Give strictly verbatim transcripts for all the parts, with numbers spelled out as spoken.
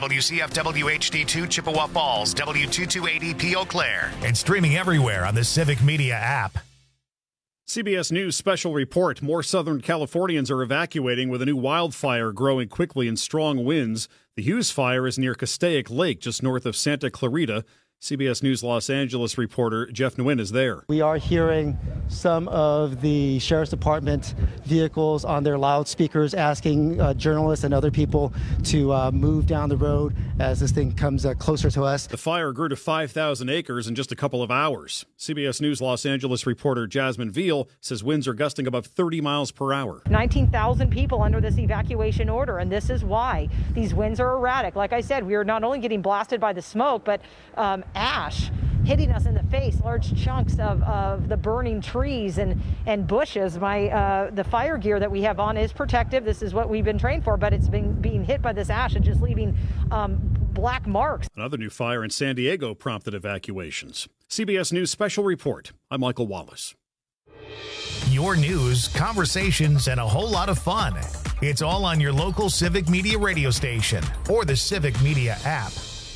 W C F W H D two Chippewa Falls, W two two eight E P Eau Claire, and streaming everywhere on the Civic Media app. C B S News special report. More Southern Californians are evacuating with a new wildfire growing quickly in strong winds. The Hughes Fire is near Castaic Lake, just north of Santa Clarita. C B S News Los Angeles reporter Jeff Nguyen is there. We are hearing some of the Sheriff's Department vehicles on their loudspeakers asking uh, journalists and other people to uh, move down the road as this thing comes uh, closer to us. The fire grew to five thousand acres in just a couple of hours. C B S News Los Angeles reporter Jasmine Veal says winds are gusting above thirty miles per hour. nineteen thousand people under this evacuation order, and this is why these winds are erratic. Like I said, we are not only getting blasted by the smoke, but um, ash hitting us in the face, large chunks of, of the burning trees and, and bushes. My uh, the fire gear that we have on is protective. This is what we've been trained for, but it's been being hit by this ash and just leaving um, black marks. Another new fire in San Diego prompted evacuations. C B S News special report. I'm Michael Wallace. Your news, conversations, and a whole lot of fun. It's all on your local Civic Media radio station or the Civic Media app.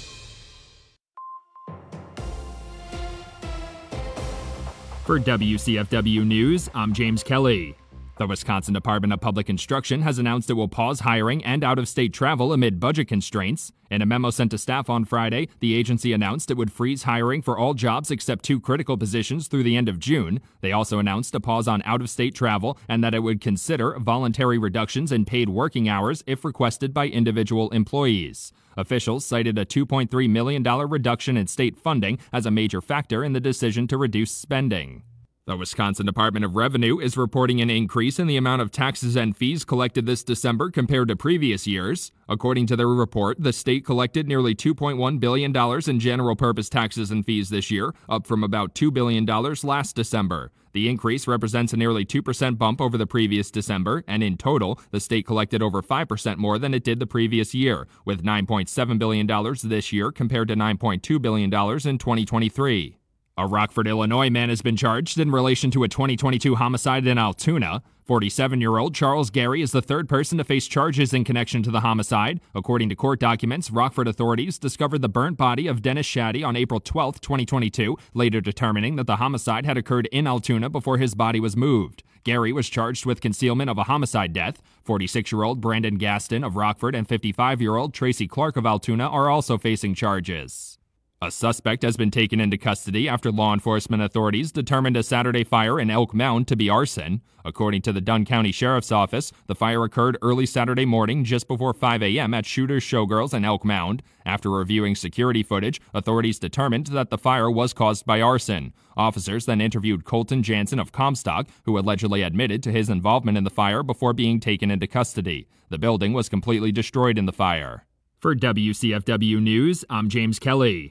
For W C F W News, I'm James Kelly. The Wisconsin Department of Public Instruction has announced it will pause hiring and out-of-state travel amid budget constraints. In a memo sent to staff on Friday, the agency announced it would freeze hiring for all jobs except two critical positions through the end of June. They also announced a pause on out-of-state travel and that it would consider voluntary reductions in paid working hours if requested by individual employees. Officials cited a two point three million dollars reduction in state funding as a major factor in the decision to reduce spending. The Wisconsin Department of Revenue is reporting an increase in the amount of taxes and fees collected this December compared to previous years. According to their report, the state collected nearly two point one billion dollars in general-purpose taxes and fees this year, up from about two billion dollars last December. The increase represents a nearly two percent bump over the previous December, and in total, the state collected over five percent more than it did the previous year, with nine point seven billion dollars this year compared to nine point two billion dollars in twenty twenty-three. A Rockford, Illinois man has been charged in relation to a twenty twenty-two homicide in Altoona. forty-seven-year-old Charles Gary is the third person to face charges in connection to the homicide. According to court documents, Rockford authorities discovered the burnt body of Dennis Shaddy on April twelfth, twenty twenty-two, later determining that the homicide had occurred in Altoona before his body was moved. Gary was charged with concealment of a homicide death. forty-six-year-old Brandon Gaston of Rockford and fifty-five-year-old Tracy Clark of Altoona are also facing charges. A suspect has been taken into custody after law enforcement authorities determined a Saturday fire in Elk Mound to be arson. According to the Dunn County Sheriff's Office, the fire occurred early Saturday morning just before five a.m. at Shooters Showgirls in Elk Mound. After reviewing security footage, authorities determined that the fire was caused by arson. Officers then interviewed Colton Jansen of Comstock, who allegedly admitted to his involvement in the fire before being taken into custody. The building was completely destroyed in the fire. For W C F W News, I'm James Kelly.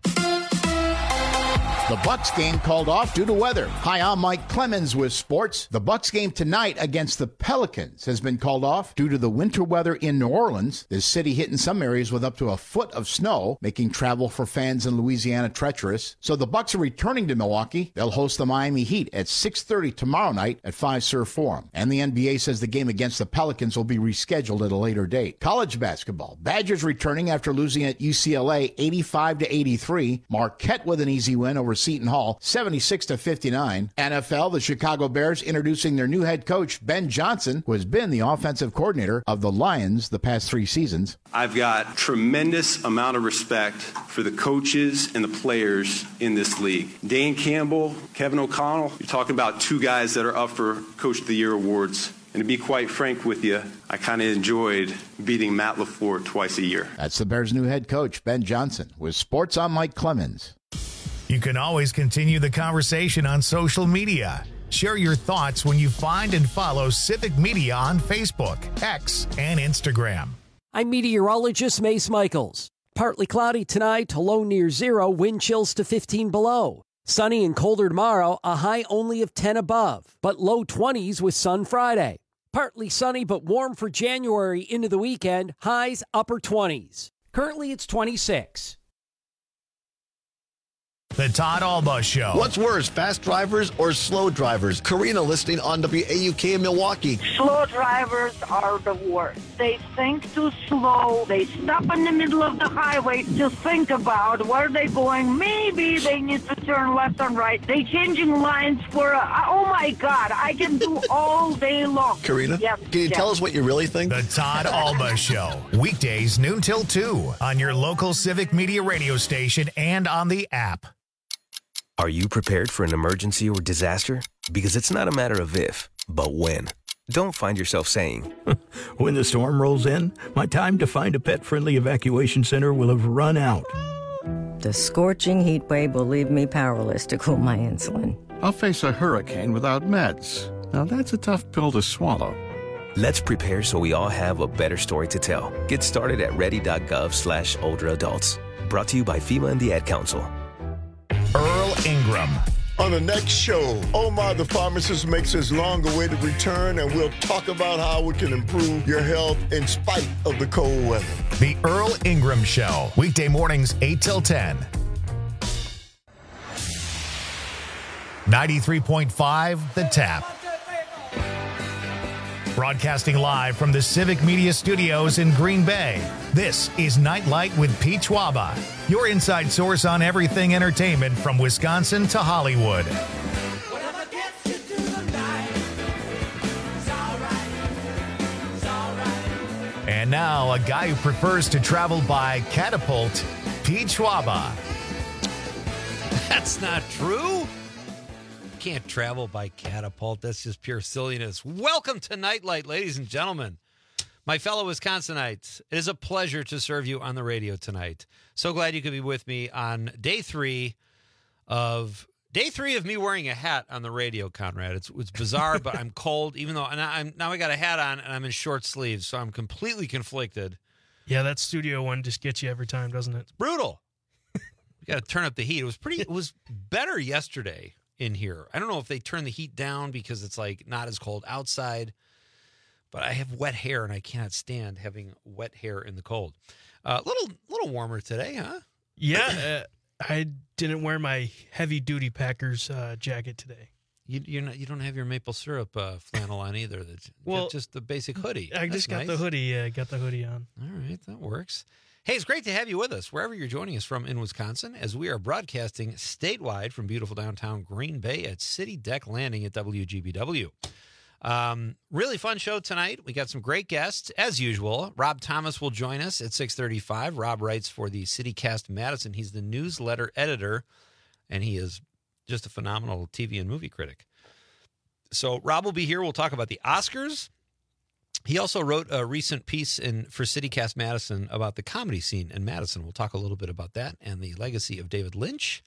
The Bucks game called off due to weather. Hi, I'm Mike Clemens with sports. The Bucks game tonight against the Pelicans has been called off due to the winter weather in New Orleans. The city hit in some areas with up to a foot of snow, making travel for fans in Louisiana treacherous. So the Bucks are returning to Milwaukee. They'll host the Miami Heat at six thirty tomorrow night at Fiserv Forum. And the N B A says the game against the Pelicans will be rescheduled at a later date. College basketball. Badgers returning after losing at U C L A eighty-five to eighty-three. Marquette with an easy win over Seton Hall, seventy-six to fifty-nine. N F L, the Chicago Bears introducing their new head coach, Ben Johnson, who has been the offensive coordinator of the Lions the past three seasons. I've got tremendous amount of respect for the coaches and the players in this league. Dan Campbell, Kevin O'Connell, you're talking about two guys that are up for Coach of the Year awards. And to be quite frank with you, I kind of enjoyed beating Matt LaFleur twice a year. That's the Bears' new head coach, Ben Johnson. With sports, I'm Mike Clemens. You can always continue the conversation on social media. Share your thoughts when you find and follow Civic Media on Facebook, X, and Instagram. I'm meteorologist Mace Michaels. Partly cloudy tonight, a low near zero, wind chills to fifteen below. Sunny and colder tomorrow, a high only of ten above, but low twenties with sun Friday. Partly sunny but warm for January into the weekend, highs upper twenties. Currently it's twenty-six. The Todd Alba Show. What's worse, fast drivers or slow drivers? Karina listening on W A U K in Milwaukee. Slow drivers are the worst. They think too slow. They stop in the middle of the highway to think about where they're going. Maybe they need to turn left and right. They changing lines for, a, oh my God, I can do all day long. Karina, yes, can you yes. tell us what you really think? The Todd Alba Show. Weekdays noon till two on your local Civic Media radio station and on the app. Are you prepared for an emergency or disaster? Because it's not a matter of if, but when. Don't find yourself saying, when the storm rolls in, my time to find a pet-friendly evacuation center will have run out. The scorching heat wave will leave me powerless to cool my insulin. I'll face a hurricane without meds. Now that's a tough pill to swallow. Let's prepare so we all have a better story to tell. Get started at ready.gov slash older adults. Brought to you by FEMA and the Ad Council. Earl Ingram. On the next show, Omar the pharmacist makes his long-awaited return, and we'll talk about how we can improve your health in spite of the cold weather. The Earl Ingram Show, weekday mornings eight till ten. ninety-three point five, The Tap. Broadcasting live from the Civic Media Studios in Green Bay, this is Nightlight with Pete Schwaba, your inside source on everything entertainment from Wisconsin to Hollywood. And now, a guy who prefers to travel by catapult, Pete Schwaba. That's not true. Can't travel by catapult. That's just pure silliness. Welcome to Nightlight, ladies and gentlemen. My fellow Wisconsinites, it is a pleasure to serve you on the radio tonight. So glad you could be with me on day three of day three of me wearing a hat on the radio, Conrad. It's it's bizarre, but I'm cold, even though and I'm now I got a hat on and I'm in short sleeves, so I'm completely conflicted. Yeah, that studio one just gets you every time, doesn't it? It's brutal. We got to turn up the heat. It was pretty. It was better yesterday in here. I don't know if they turn the heat down because it's like not as cold outside, but I have wet hair and I cannot stand having wet hair in the cold. A uh, little little warmer today, huh? Yeah, uh, I didn't wear my heavy duty Packers uh, jacket today. You you're not, you don't have your maple syrup uh, flannel on either. That's well, just the basic hoodie. I That's just got nice. the hoodie. Uh, got the hoodie on. All right, that works. Hey, it's great to have you with us wherever you're joining us from in Wisconsin as we are broadcasting statewide from beautiful downtown Green Bay at City Deck Landing at W G B W. Um, really fun show tonight. We got some great guests, as usual. Rob Thomas will join us at six thirty-five. Rob writes for the CityCast Madison. He's the newsletter editor, and he is just a phenomenal T V and movie critic. So Rob will be here. We'll talk about the Oscars. He also wrote a recent piece in for CityCast Madison about the comedy scene in Madison. We'll talk a little bit about that and the legacy of David Lynch.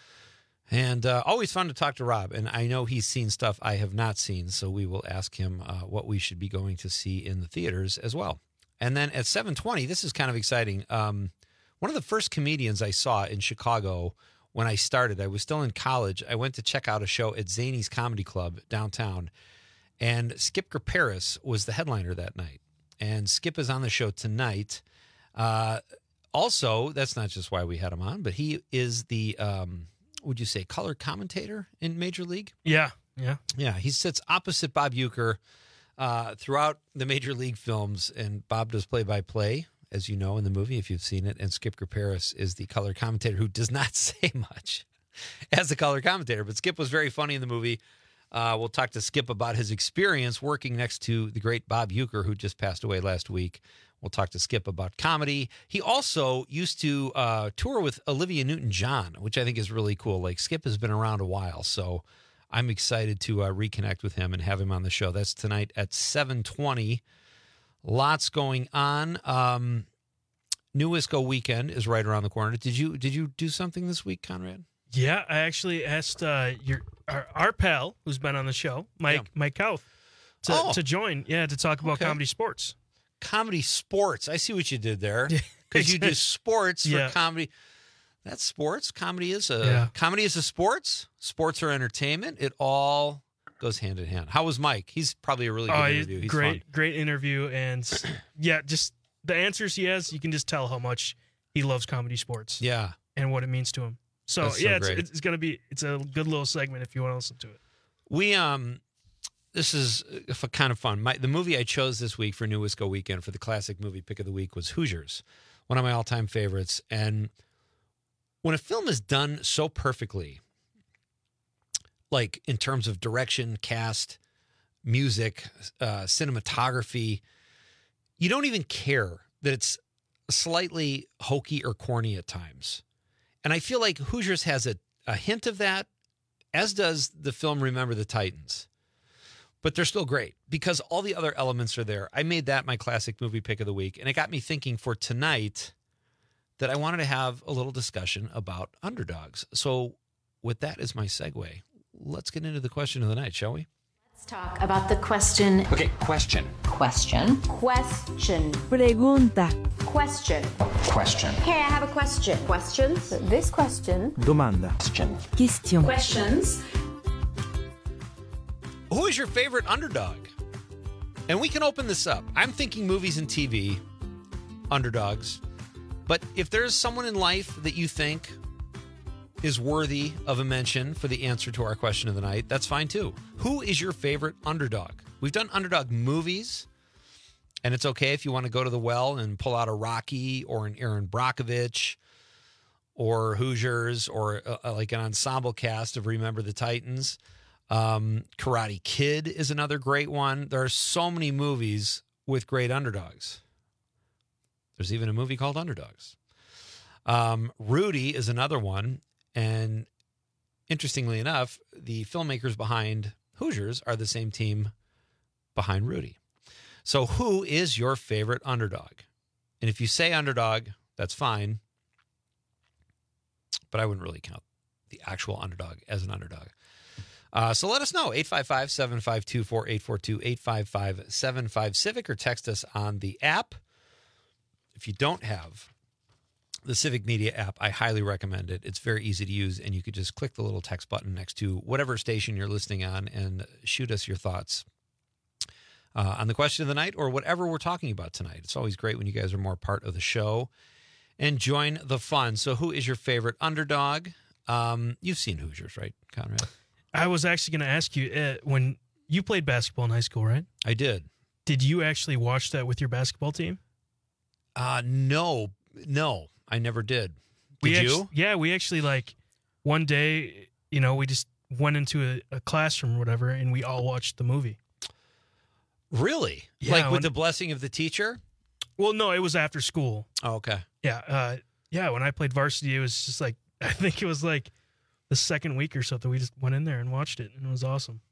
And uh, always fun to talk to Rob. And I know he's seen stuff I have not seen, so we will ask him uh, what we should be going to see in the theaters as well. And then at seven twenty, this is kind of exciting. Um, one of the first comedians I saw in Chicago when I started, I was still in college. I went to check out a show at Zany's Comedy Club downtown. And Skip Graparis was the headliner that night. And Skip is on the show tonight. Uh, also, that's not just why we had him on, but he is the, um, would you say, color commentator in Major League? Yeah, yeah. Yeah, he sits opposite Bob Uecker uh, throughout the Major League films. And Bob does play-by-play, as you know, in the movie, if you've seen it. And Skip Graparis is the color commentator who does not say much as the color commentator. But Skip was very funny in the movie. Uh, we'll talk to Skip about his experience working next to the great Bob Uecker, who just passed away last week. We'll talk to Skip about comedy. He also used to uh, tour with Olivia Newton-John, which I think is really cool. Like, Skip has been around a while, so I'm excited to uh, reconnect with him and have him on the show. That's tonight at seven twenty. Lots going on. Um, New Wisco weekend is right around the corner. Did you did you do something this week, Conrad? Yeah, I actually asked uh, your our, our pal who's been on the show, Mike yeah. Mike Kauth, to, oh. to join. Yeah, to talk about okay. comedy sports. Comedy sports. I see what you did there. Because you do sports for yeah. comedy. That's sports. Comedy is a yeah. comedy is a sports. Sports are entertainment. It all goes hand in hand. How was Mike? He's probably a really good oh, interview. He's great, fun. great interview, and yeah, just the answers he has. You can just tell how much he loves comedy sports. Yeah, and what it means to him. So That's so yeah, it's, great. it's going to be it's a good little segment if you want to listen to it. We um, this is uh, kind of fun. My the movie I chose this week for New Wisco Weekend for the classic movie pick of the week was Hoosiers, one of my all time favorites. And when a film is done so perfectly, like in terms of direction, cast, music, uh, cinematography, you don't even care that it's slightly hokey or corny at times. And I feel like Hoosiers has a, a hint of that, as does the film Remember the Titans. But they're still great because all the other elements are there. I made that my classic movie pick of the week, and it got me thinking for tonight that I wanted to have a little discussion about underdogs. So with that as my segue, let's get into the question of the night, shall we? Let's talk about the question. Okay, question. Question. Question. Pregunta. Question. Question. Hey, I have a question. Questions? This question. Domanda. Question. Question. Questions. Who is your favorite underdog? And we can open this up. I'm thinking movies and T V, underdogs. But if there's someone in life that you think is worthy of a mention for the answer to our question of the night, that's fine too. Who is your favorite underdog? We've done underdog movies, and it's okay if you want to go to the well and pull out a Rocky or an Aaron Brockovich or Hoosiers or uh, like an ensemble cast of Remember the Titans. Um, Karate Kid is another great one. There are so many movies with great underdogs. There's even a movie called Underdogs. Um, Rudy is another one. And interestingly enough, the filmmakers behind Hoosiers are the same team behind Rudy. So who is your favorite underdog? And if you say underdog, that's fine. But I wouldn't really count the actual underdog as an underdog. Uh, so let us know, eight five five, seven five two, four eight four two, eight five five, seven five Civic, or text us on the app. If you don't have the Civic Media app, I highly recommend it. It's very easy to use, and you could just click the little text button next to whatever station you're listening on and shoot us your thoughts uh, on the question of the night or whatever we're talking about tonight. It's always great when you guys are more part of the show and join the fun. So who is your favorite underdog? Um, you've seen Hoosiers, right, Conrad? I was actually going to ask you, uh, when you played basketball in high school, right? I did. Did you actually watch that with your basketball team? Uh, no, no. I never did. Did we you? Actually, yeah, we actually, like, one day, you know, we just went into a, a classroom or whatever, and we all watched the movie. Really? Yeah, like with when, the blessing of the teacher? Well, no, it was after school. Oh, okay. Yeah, uh, yeah. When I played varsity, it was just like, I think it was like the second week or something. We just went in there and watched it, and it was awesome.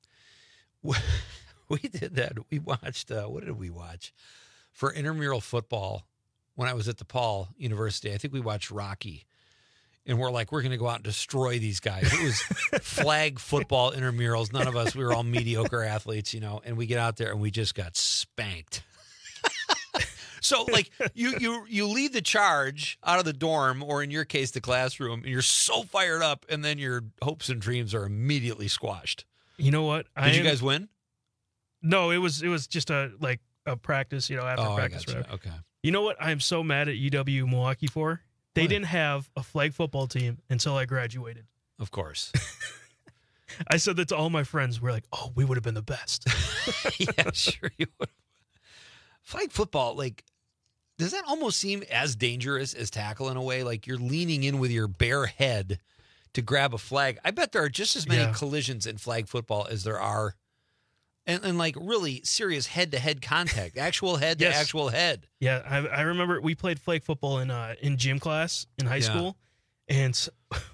We did that. We watched, uh, what did we watch? For intramural football, when I was at DePaul University, I think we watched Rocky. And we're like, we're going to go out and destroy these guys. It was flag football intramurals. None of us, we were all mediocre athletes, you know, and we get out there and we just got spanked. So, like, you you you lead the charge out of the dorm, or in your case, the classroom, and you're so fired up, and then your hopes and dreams are immediately squashed. You know what? Did I you am, guys win? No, it was it was just a like a practice, you know, after oh, practice. I gotcha. Okay. You know what I'm so mad at U W Milwaukee for? They what? didn't have a flag football team until I graduated. Of course. I said that to all my friends. We're like, oh, we would have been the best. Yeah, sure you would. Flag football, like, does that almost seem as dangerous as tackle in a way? Like you're leaning in with your bare head to grab a flag. I bet there are just as many yeah. collisions in flag football as there are And, and like really serious head-to-head contact, actual head yes. to actual head. Yeah, I, I remember we played flag football in uh, in gym class in high yeah. school, and so,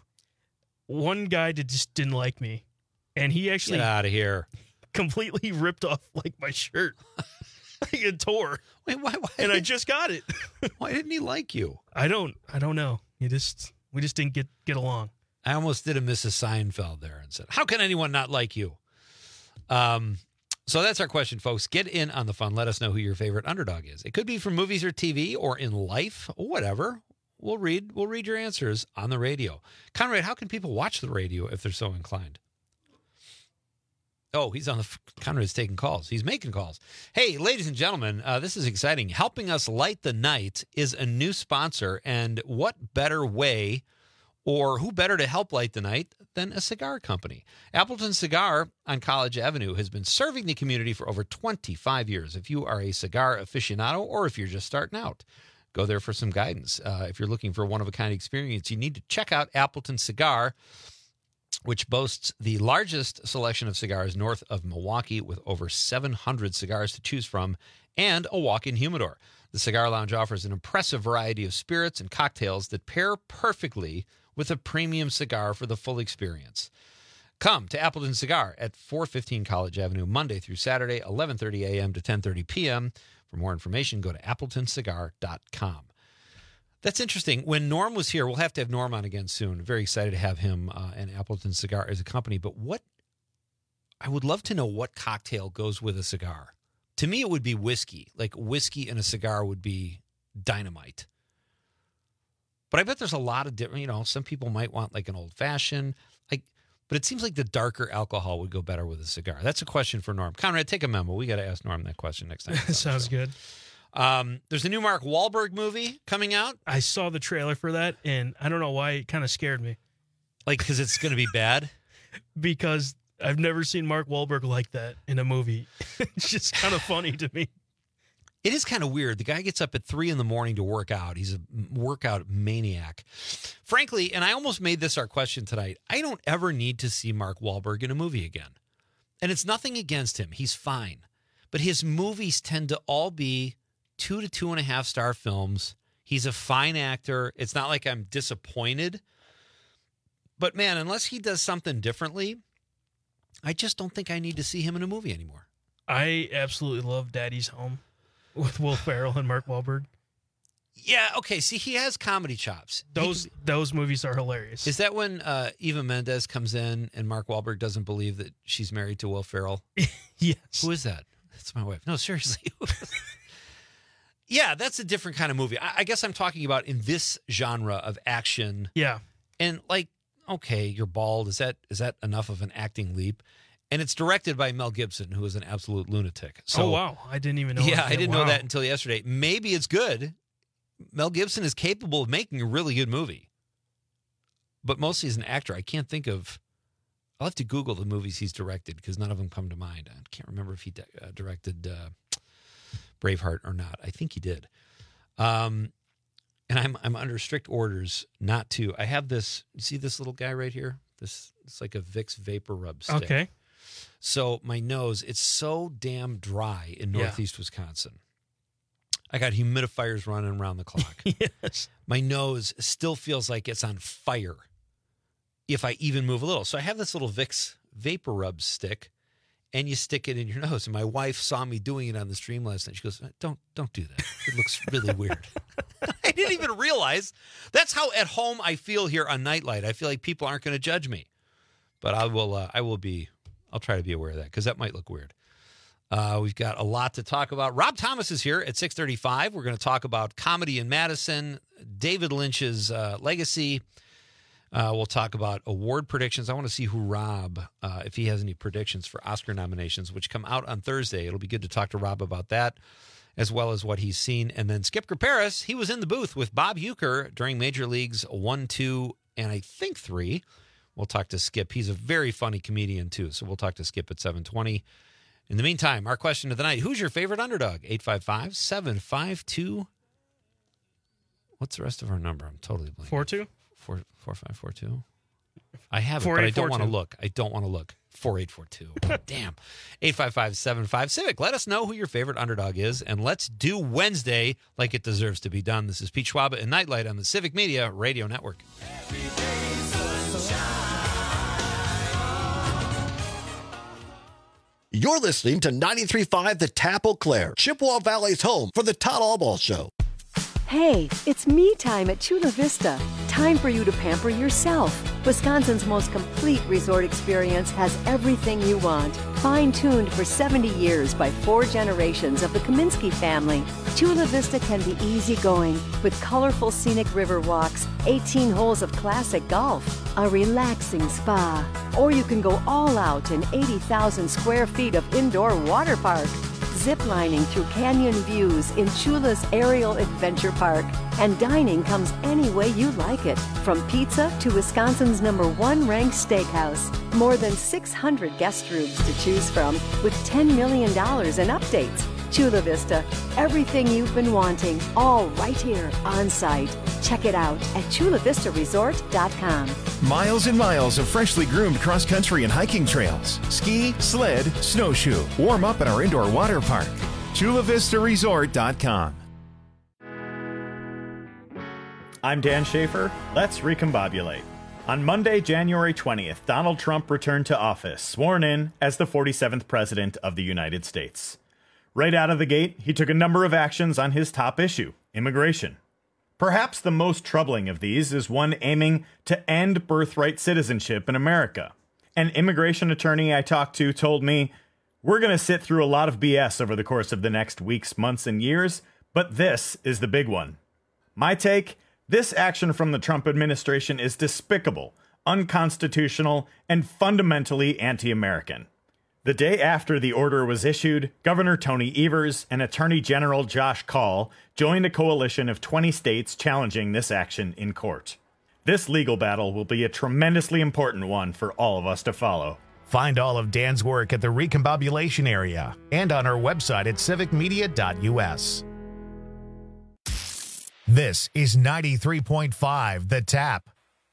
one guy did, just didn't like me, and he actually get out of here, completely ripped off like my shirt, it tore. Wait, why? why and did, I just got it. Why didn't he like you? I don't. I don't know. You just we just didn't get get along. I almost did a Missus Seinfeld there and said, "How can anyone not like you?" Um. So that's our question, folks. Get in on the fun. Let us know who your favorite underdog is. It could be from movies or T V or in life or whatever. We'll read we'll read your answers on the radio. Conrad, how can people watch the radio if they're so inclined? Oh, he's on the Conrad's taking calls. He's making calls. Hey, ladies and gentlemen, uh, this is exciting. Helping us light the night is a new sponsor, and what better way Or who better to help light the night than a cigar company? Appleton Cigar on College Avenue has been serving the community for over twenty-five years. If you are a cigar aficionado or if you're just starting out, go there for some guidance. Uh, if you're looking for a one-of-a-kind experience, you need to check out Appleton Cigar, which boasts the largest selection of cigars north of Milwaukee with over seven hundred cigars to choose from and a walk-in humidor. The Cigar Lounge offers an impressive variety of spirits and cocktails that pair perfectly with a premium cigar for the full experience. Come to Appleton Cigar at four fifteen College Avenue, Monday through Saturday, eleven thirty a.m. to ten thirty p.m. For more information, go to appleton cigar dot com. That's interesting. When Norm was here, we'll have to have Norm on again soon. Very excited to have him uh, and Appleton Cigar as a company. But what I would love to know what cocktail goes with a cigar. To me, it would be whiskey. Like whiskey and a cigar would be dynamite. But I bet there's a lot of different, you know, some people might want like an old fashioned, like, but it seems like the darker alcohol would go better with a cigar. That's a question for Norm. Conrad, take a memo. We got to ask Norm that question next time. Sounds good. Um, there's a new Mark Wahlberg movie coming out. I saw the trailer for that, and I don't know why it kind of scared me. Like, because it's going to be bad? Because I've never seen Mark Wahlberg like that in a movie. It's just kind of funny to me. It is kind of weird. The guy gets up at three in the morning to work out. He's a workout maniac. Frankly, and I almost made this our question tonight, I don't ever need to see Mark Wahlberg in a movie again. And it's nothing against him. He's fine. But his movies tend to all be two to two and a half star films. He's a fine actor. It's not like I'm disappointed. But man, unless he does something differently, I just don't think I need to see him in a movie anymore. I absolutely love Daddy's Home with Will Ferrell and Mark Wahlberg. Yeah, okay. See, he has comedy chops. Those he, those movies are hilarious. Is that when uh, Eva Mendes comes in and Mark Wahlberg doesn't believe that she's married to Will Ferrell? Yes. Who is that? That's my wife. No, seriously. Yeah, that's a different kind of movie. I, I guess I'm talking about in this genre of action. Yeah. And like, okay, you're bald. Is that is that enough of an acting leap? And it's directed by Mel Gibson, who is an absolute lunatic. So, oh, wow. I didn't even know Yeah, that. I didn't wow. know that until yesterday. Maybe it's good. Mel Gibson is capable of making a really good movie. But mostly as an actor, I can't think of... I'll have to Google the movies he's directed because none of them come to mind. I can't remember if he de- uh, directed uh, Braveheart or not. I think he did. Um, and I'm I'm under strict orders not to. I have this... You see this little guy right here? This It's like a Vicks Vapor Rub stick. Okay. So my nose, it's so damn dry in northeast yeah. Wisconsin. I got humidifiers running around the clock. Yes. My nose still feels like it's on fire if I even move a little. So I have this little Vicks Vapor Rub stick, and you stick it in your nose. And my wife saw me doing it on the stream last night. She goes, don't, don't do that. It looks really weird. I didn't even realize. That's how at home I feel here on Nightlight. I feel like people aren't going to judge me. But I will, uh, I will be... I'll try to be aware of that because that might look weird. Uh, we've got a lot to talk about. Rob Thomas is here at six thirty-five. We're going to talk about comedy in Madison, David Lynch's uh, legacy. Uh, we'll talk about award predictions. I want to see who Rob, uh, if he has any predictions for Oscar nominations, which come out on Thursday. It'll be good to talk to Rob about that, as well as what he's seen. And then Skip Graperis, he was in the booth with Bob Uecker during Major Leagues one, two, and I think three. We'll talk to Skip. He's a very funny comedian, too. So we'll talk to Skip at seven twenty. In the meantime, our question of the night, who's your favorite underdog? eight five five, seven five two. What's the rest of our number? I'm totally blanking. four two? four four five four two. I have it, but I don't want to look. I don't want to look. four eight four two. Damn. eight five five, seven five Civic. Let us know who your favorite underdog is, and let's do Wednesday like it deserves to be done. This is Pete Schwaba and Nightlight on the Civic Media Radio Network. You're listening to ninety-three point five The Tap Eau Claire, Chippewa Valley's home for the Todd Albaugh Show. Hey, it's me time at Chula Vista. Time for you to pamper yourself. Wisconsin's most complete resort experience has everything you want. Fine-tuned for seventy years by four generations of the Kaminsky family. Chula Vista can be easygoing with colorful scenic river walks, eighteen holes of classic golf, a relaxing spa, or you can go all out in eighty thousand square feet of indoor water park. zip-lining through canyon views in Chula's Aerial Adventure Park. And dining comes any way you like it, from pizza to Wisconsin's number one ranked steakhouse. More than six hundred guest rooms to choose from, with ten million dollars in updates. Chula Vista, everything you've been wanting, all right here on site. Check it out at chula vista resort dot com. Miles and miles of freshly groomed cross-country and hiking trails. Ski, sled, snowshoe. Warm up at our indoor water park. chula vista resort dot com. I'm Dan Schaefer. Let's recombobulate. On Monday, January twentieth, Donald Trump returned to office, sworn in as the forty-seventh President of the United States. Right out of the gate, he took a number of actions on his top issue, immigration. Perhaps the most troubling of these is one aiming to end birthright citizenship in America. An immigration attorney I talked to told me, "We're going to sit through a lot of B S over the course of the next weeks, months, and years, but this is the big one." My take? This action from the Trump administration is despicable, unconstitutional, and fundamentally anti-American. The day after the order was issued, Governor Tony Evers and Attorney General Josh Kaul joined a coalition of twenty states challenging this action in court. This legal battle will be a tremendously important one for all of us to follow. Find all of Dan's work at the Recombobulation Area and on our website at civic media dot u s. This is ninety-three point five The Tap.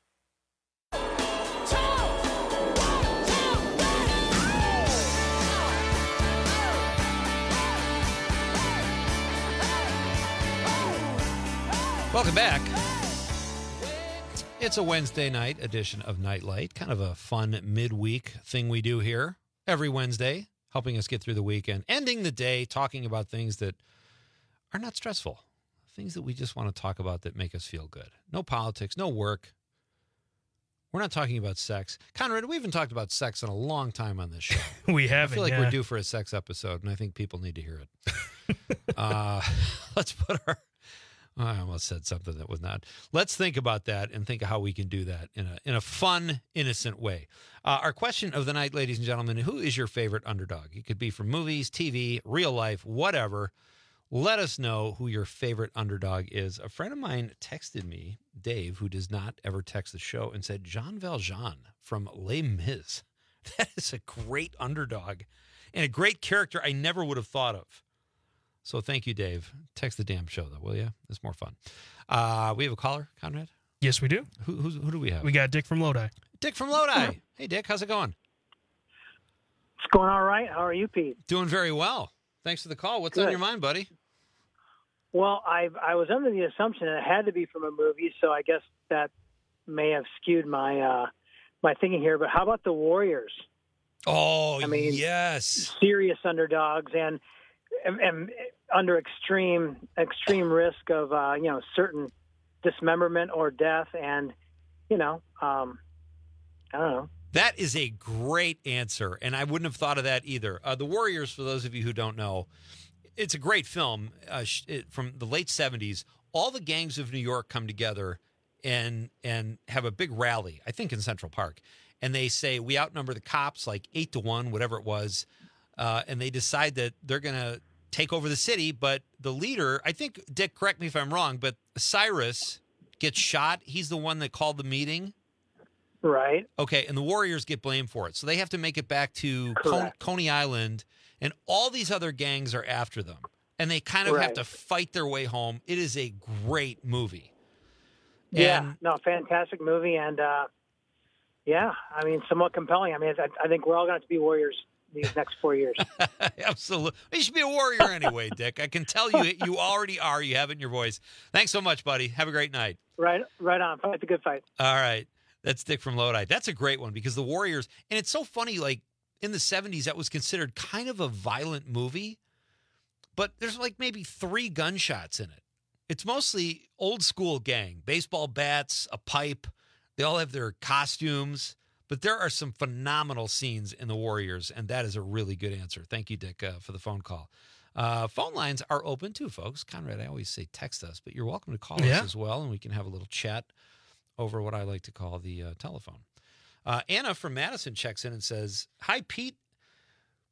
Welcome back. It's a Wednesday night edition of Nightlight, kind of a fun midweek thing we do here every Wednesday, helping us get through the weekend, ending the day talking about things that are not stressful, things that we just want to talk about that make us feel good. No politics, no work. We're not talking about sex. Conrad, we haven't talked about sex in a long time on this show. We haven't, I feel like yeah. we're due for a sex episode, and I think people need to hear it. uh, let's put our... I almost said something that was not. Let's think about that and think of how we can do that in a in a fun, innocent way. Uh, our question of the night, ladies and gentlemen, who is your favorite underdog? It could be from movies, T V, real life, whatever. Let us know who your favorite underdog is. A friend of mine texted me, Dave, who does not ever text the show, and said, Jean Valjean from Les Mis. That is a great underdog and a great character I never would have thought of. So thank you, Dave. Text the damn show, though, will you? It's more fun. Uh, we have a caller, Conrad? Yes, we do. Who, who's, who do we have? We got Dick from Lodi. Dick from Lodi. Hey, Dick, how's it going? It's going all right. How are you, Pete? Doing very well. Thanks for the call. What's Good. on your mind, buddy? Well, I I was under the assumption that it had to be from a movie, so I guess that may have skewed my uh, my thinking here. But how about the Warriors? Oh, I mean, yes. Serious underdogs and, and, and under extreme extreme risk of uh, you know certain dismemberment or death, and you know um, I don't know. That is a great answer, and I wouldn't have thought of that either. Uh, the Warriors, for those of you who don't know, it's a great film uh, it, from the late seventies. All the gangs of New York come together and and have a big rally, I think in Central Park, and they say, we outnumber the cops like eight to one, whatever it was, uh, and they decide that they're going to take over the city, but the leader, I think, Dick, correct me if I'm wrong, but Cyrus gets shot. He's the one that called the meeting. Right. Okay, and the Warriors get blamed for it. So they have to make it back to Con- Coney Island, and all these other gangs are after them. And they kind of Right. have to fight their way home. It is a great movie. Yeah, And- no, fantastic movie, and uh, yeah, I mean, somewhat compelling. I mean, I, I think we're all going to have to be warriors these next four years. Absolutely. You should be a warrior anyway, Dick. I can tell you you already are. You have it in your voice. Thanks so much, buddy. Have a great night. Right, right on. Fight the good fight. All right. That's Dick from Lodi. That's a great one because the Warriors, and it's so funny, like in the seventies, that was considered kind of a violent movie, but there's like maybe three gunshots in it. It's mostly old school gang, baseball bats, a pipe. They all have their costumes, but there are some phenomenal scenes in the Warriors, and that is a really good answer. Thank you, Dick, uh, for the phone call. Uh, phone lines are open too, folks. Conrad, I always say text us, but you're welcome to call Yeah. us as well, and we can have a little chat over what I like to call the uh, telephone. Uh, Anna from Madison checks in and says, hi, Pete.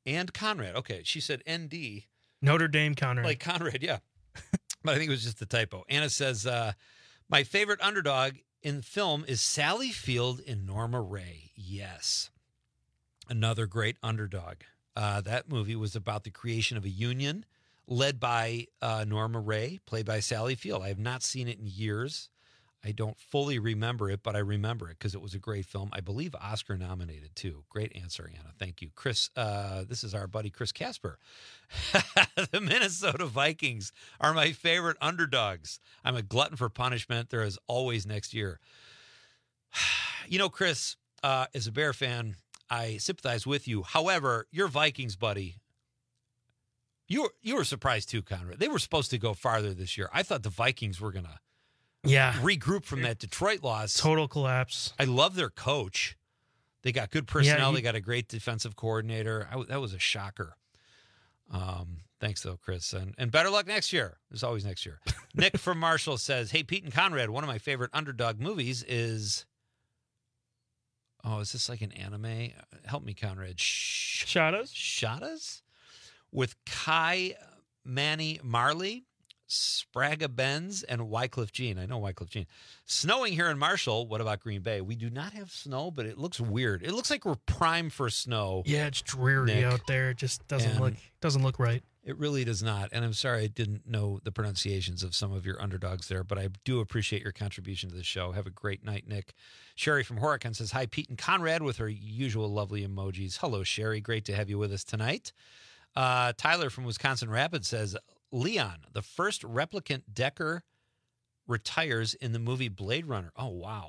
And Conrad. Okay, she said N D. Notre Dame Conrad. Like Conrad, yeah. But I think it was just a typo. Anna says, uh, my favorite underdog in film is Sally Field and Norma Ray. Yes. Another great underdog. Uh, that movie was about the creation of a union led by uh, Norma Ray, played by Sally Field. I have not seen it in years. I don't fully remember it, but I remember it because it was a great film. I believe Oscar nominated too. Great answer, Anna. Thank you. Chris, uh, this is our buddy Chris Casper. The Minnesota Vikings are my favorite underdogs. I'm a glutton for punishment. There is always next year. You know, Chris, uh, as a Bear fan, I sympathize with you. However, your Vikings, buddy, you were, you were surprised too, Conrad. They were supposed to go farther this year. I thought the Vikings were going to Yeah. regroup from that Detroit loss. Total collapse. I love their coach. They got good personnel. Yeah, he- they got a great defensive coordinator. I, that was a shocker. Um, thanks, though, Chris. And, and better luck next year. There's always next year. Nick from Marshall says, hey, Pete and Conrad, one of my favorite underdog movies is... Oh, is this like an anime? Help me, Conrad. Sh- Shadas? Shadas? With Kai Manny Marley, Sprague Benz, and Wycliffe Jean. I know Wycliffe Jean. Snowing here in Marshall. What about Green Bay? We do not have snow, but it looks weird. It looks like we're primed for snow. Yeah, it's dreary Nick. out there. It just doesn't And- look doesn't look right. It really does not. And I'm sorry I didn't know the pronunciations of some of your underdogs there, but I do appreciate your contribution to the show. Have a great night, Nick. Sherry from Horicon says, hi, Pete and Conrad, with her usual lovely emojis. Hello, Sherry. Great to have you with us tonight. Uh, Tyler from Wisconsin Rapids says, Leon, the first replicant Decker retires in the movie Blade Runner. Oh, wow.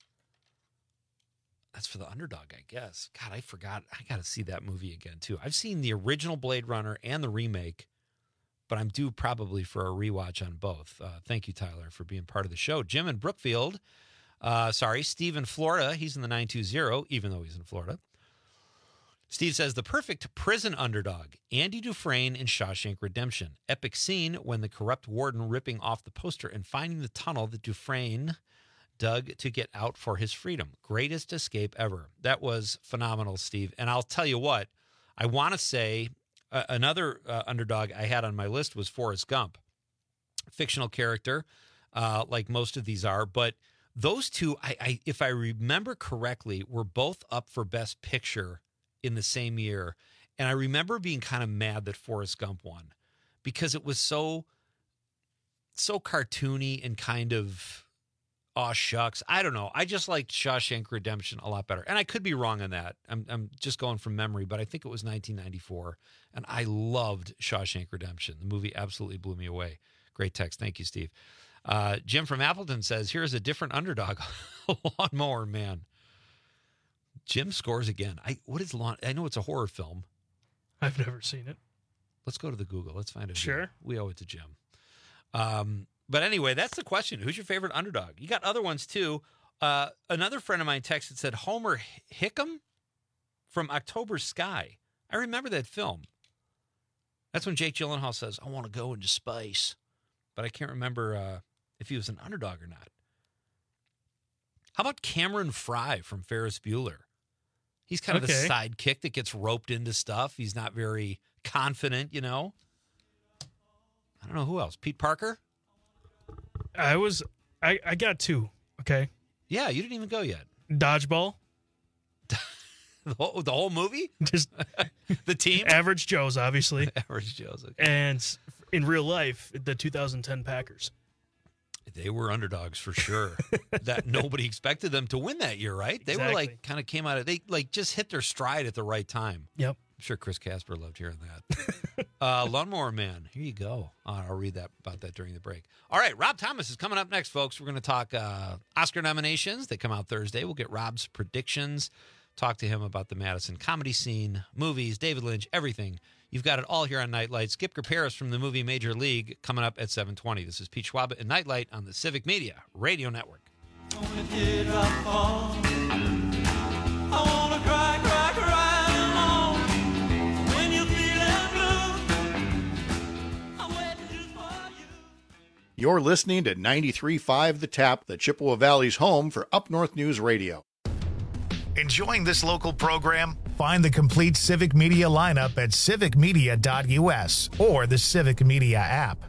That's for the underdog, I guess. God, I forgot. I got to see that movie again, too. I've seen the original Blade Runner and the remake, but I'm due probably for a rewatch on both. Uh, thank you, Tyler, for being part of the show. Jim in Brookfield. Uh, sorry, Steve in Florida. He's in the nine two zero, even though he's in Florida. Steve says, the perfect prison underdog, Andy Dufresne in Shawshank Redemption. Epic scene when the corrupt warden ripping off the poster and finding the tunnel that Dufresne dug to get out for his freedom. Greatest escape ever. That was phenomenal, Steve. And I'll tell you what, I want to say uh, another uh, underdog I had on my list was Forrest Gump. Fictional character, uh, like most of these are, but those two, I, I if I remember correctly, were both up for Best Picture in the same year. And I remember being kind of mad that Forrest Gump won because it was so, so cartoony and kind of, oh, shucks. I don't know. I just liked Shawshank Redemption a lot better. And I could be wrong on that. I'm I'm just going from memory, but I think it was nineteen ninety-four. And I loved Shawshank Redemption. The movie absolutely blew me away. Great text. Thank you, Steve. Uh, Jim from Appleton says, here's a different underdog. Lawnmower Man. Jim scores again. I what is lawn? I know it's a horror film. I've never seen it. Let's go to the Google. Let's find it. Sure. We owe it to Jim. Um, but anyway, that's the question. Who's your favorite underdog? You got other ones too. Uh, another friend of mine texted, said Homer Hickam from October Sky. I remember that film. That's when Jake Gyllenhaal says, I want to go into space. But I can't remember uh, if he was an underdog or not. How about Cameron Fry from Ferris Bueller? He's kind of Okay. the sidekick that gets roped into stuff. He's not very confident, you know. I don't know who else. Pete Parker? I was I, I got two. Okay. Yeah, you didn't even go yet. Dodgeball. The whole, the whole movie? Just the team? Average Joe's, obviously. Average Joe's. Okay. And in real life, the two thousand ten Packers. They were underdogs for sure. That nobody expected them to win that year, right? They Exactly. were like kind of came out of they like just hit their stride at the right time. Yep. I'm sure Chris Casper loved hearing that. uh, Lawnmower Man. Here you go. Uh, I'll read that about that during the break. All right, Rob Thomas is coming up next, folks. We're going to talk uh, Oscar nominations. They come out Thursday. We'll get Rob's predictions. Talk to him about the Madison comedy scene, movies, David Lynch, everything. You've got it all here on Nightlight. Skip Paris from the movie Major League coming up at seven twenty. This is Pete Schwab and Nightlight on the Civic Media Radio Network. You're listening to ninety-three point five The Tap, the Chippewa Valley's home for Up North News Radio. Enjoying this local program? Find the complete Civic Media lineup at civic media dot u s or the Civic Media app.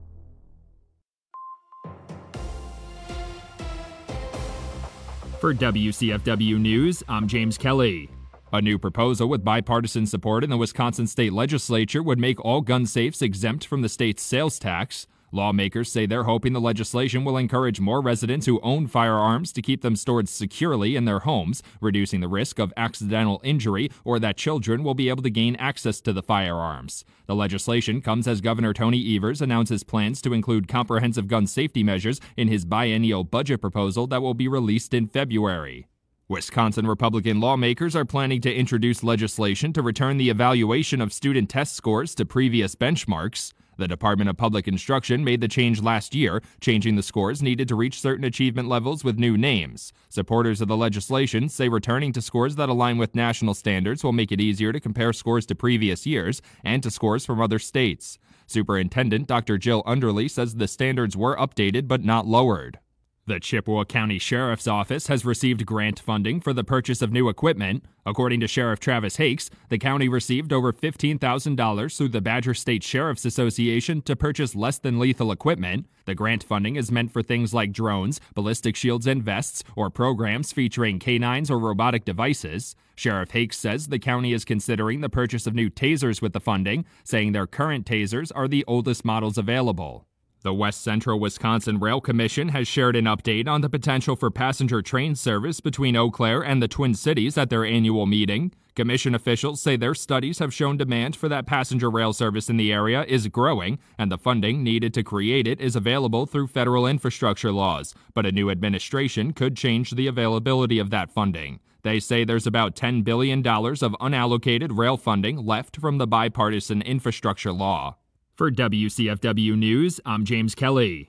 For W C F W News, I'm James Kelly. A new proposal with bipartisan support in the Wisconsin state legislature would make all gun safes exempt from the state's sales tax. Lawmakers say they're hoping the legislation will encourage more residents who own firearms to keep them stored securely in their homes, reducing the risk of accidental injury or that children will be able to gain access to the firearms. The legislation comes as Governor Tony Evers announces plans to include comprehensive gun safety measures in his biennial budget proposal that will be released in February. Wisconsin Republican lawmakers are planning to introduce legislation to return the evaluation of student test scores to previous benchmarks. The Department of Public Instruction made the change last year, changing the scores needed to reach certain achievement levels with new names. Supporters of the legislation say returning to scores that align with national standards will make it easier to compare scores to previous years and to scores from other states. Superintendent Doctor Jill Underley says the standards were updated but not lowered. The Chippewa County Sheriff's Office has received grant funding for the purchase of new equipment. According to Sheriff Travis Hakes, the county received over fifteen thousand dollars through the Badger State Sheriff's Association to purchase less than lethal equipment. The grant funding is meant for things like drones, ballistic shields and vests, or programs featuring canines or robotic devices. Sheriff Hakes says the county is considering the purchase of new tasers with the funding, saying their current tasers are the oldest models available. The West Central Wisconsin Rail Commission has shared an update on the potential for passenger train service between Eau Claire and the Twin Cities at their annual meeting. Commission officials say their studies have shown demand for that passenger rail service in the area is growing, and the funding needed to create it is available through federal infrastructure laws. But a new administration could change the availability of that funding. They say there's about ten billion dollars of unallocated rail funding left from the bipartisan infrastructure law. For W C F W News, I'm James Kelly.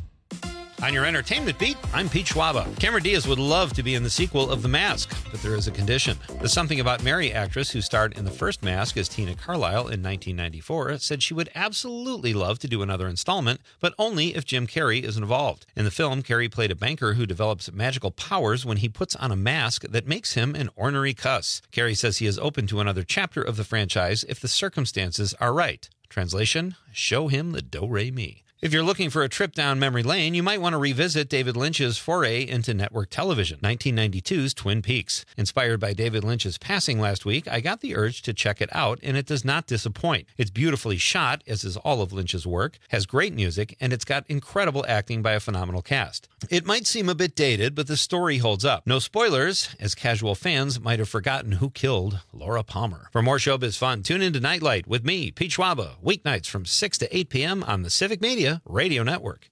On your entertainment beat, I'm Pete Schwaba. Cameron Diaz would love to be in the sequel of The Mask, but there is a condition. The Something About Mary actress who starred in the first Mask as Tina Carlisle in nineteen ninety-four said she would absolutely love to do another installment, but only if Jim Carrey is involved. In the film, Carrey played a banker who develops magical powers when he puts on a mask that makes him an ornery cuss. Carrey says he is open to another chapter of the franchise if the circumstances are right. Translation, show him the do-re-mi. If you're looking for a trip down memory lane, you might want to revisit David Lynch's foray into network television, nineteen ninety-two's Twin Peaks. Inspired by David Lynch's passing last week, I got the urge to check it out, and it does not disappoint. It's beautifully shot, as is all of Lynch's work, has great music, and it's got incredible acting by a phenomenal cast. It might seem a bit dated, but the story holds up. No spoilers, as casual fans might have forgotten who killed Laura Palmer. For more showbiz fun, tune into Nightlight with me, Pete Schwaba, weeknights from six to eight p.m. on the Civic Media Radio Network.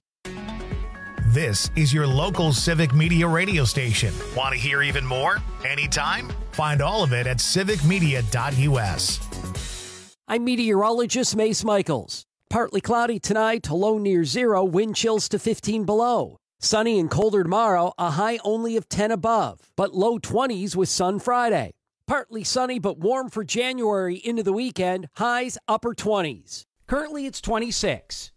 This is your local Civic Media radio station. Want to hear even more? Anytime? Find all of it at civic media dot u s. I'm meteorologist Mace Michaels. Partly cloudy tonight, low near zero, wind chills to fifteen below. Sunny and colder tomorrow, a high only of ten above, but low twenties with sun Friday. Partly sunny but warm for January into the weekend, highs upper twenties. Currently it's twenty-six.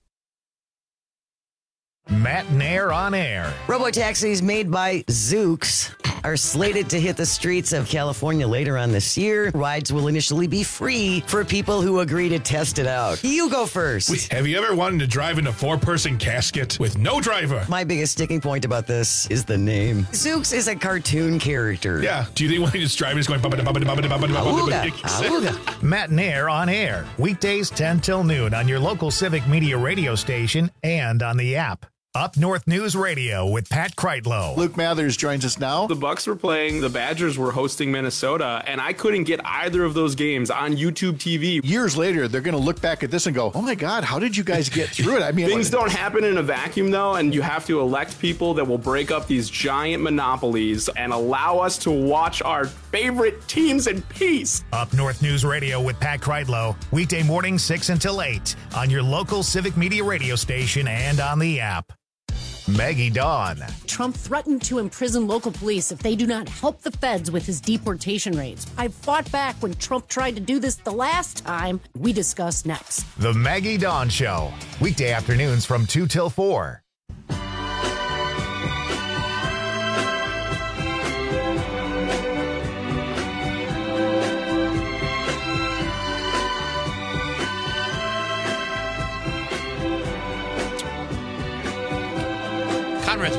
Matt Nair on air. Robotaxis made by Zoox are slated to hit the streets of California later on this year. Rides will initially be free for people who agree to test it out. You go first. Wait, have you ever wanted to drive in a four-person casket with no driver? My biggest sticking point about this is the name. Zoox is a cartoon character. Yeah. Do you think when he's driving, he's going... Auga, auga. Matt Nair on air. Weekdays ten till noon on your local Civic Media radio station and on the app. Up North News Radio with Pat Kreitlow. Luke Mathers joins us now. The Bucks were playing, the Badgers were hosting Minnesota, and I couldn't get either of those games on YouTube T V. Years later, they're going to look back at this and go, oh my God, how did you guys get through it? I mean, things don't happen in a vacuum, though, and you have to elect people that will break up these giant monopolies and allow us to watch our favorite teams in peace. Up North News Radio with Pat Kreitlow, weekday morning six until eight on your local Civic Media radio station and on the app. Maggie Dawn. Trump threatened to imprison local police if they do not help the feds with his deportation raids. I fought back when Trump tried to do this the last time. We discuss next. The Maggie Dawn Show. Weekday afternoons from two till four.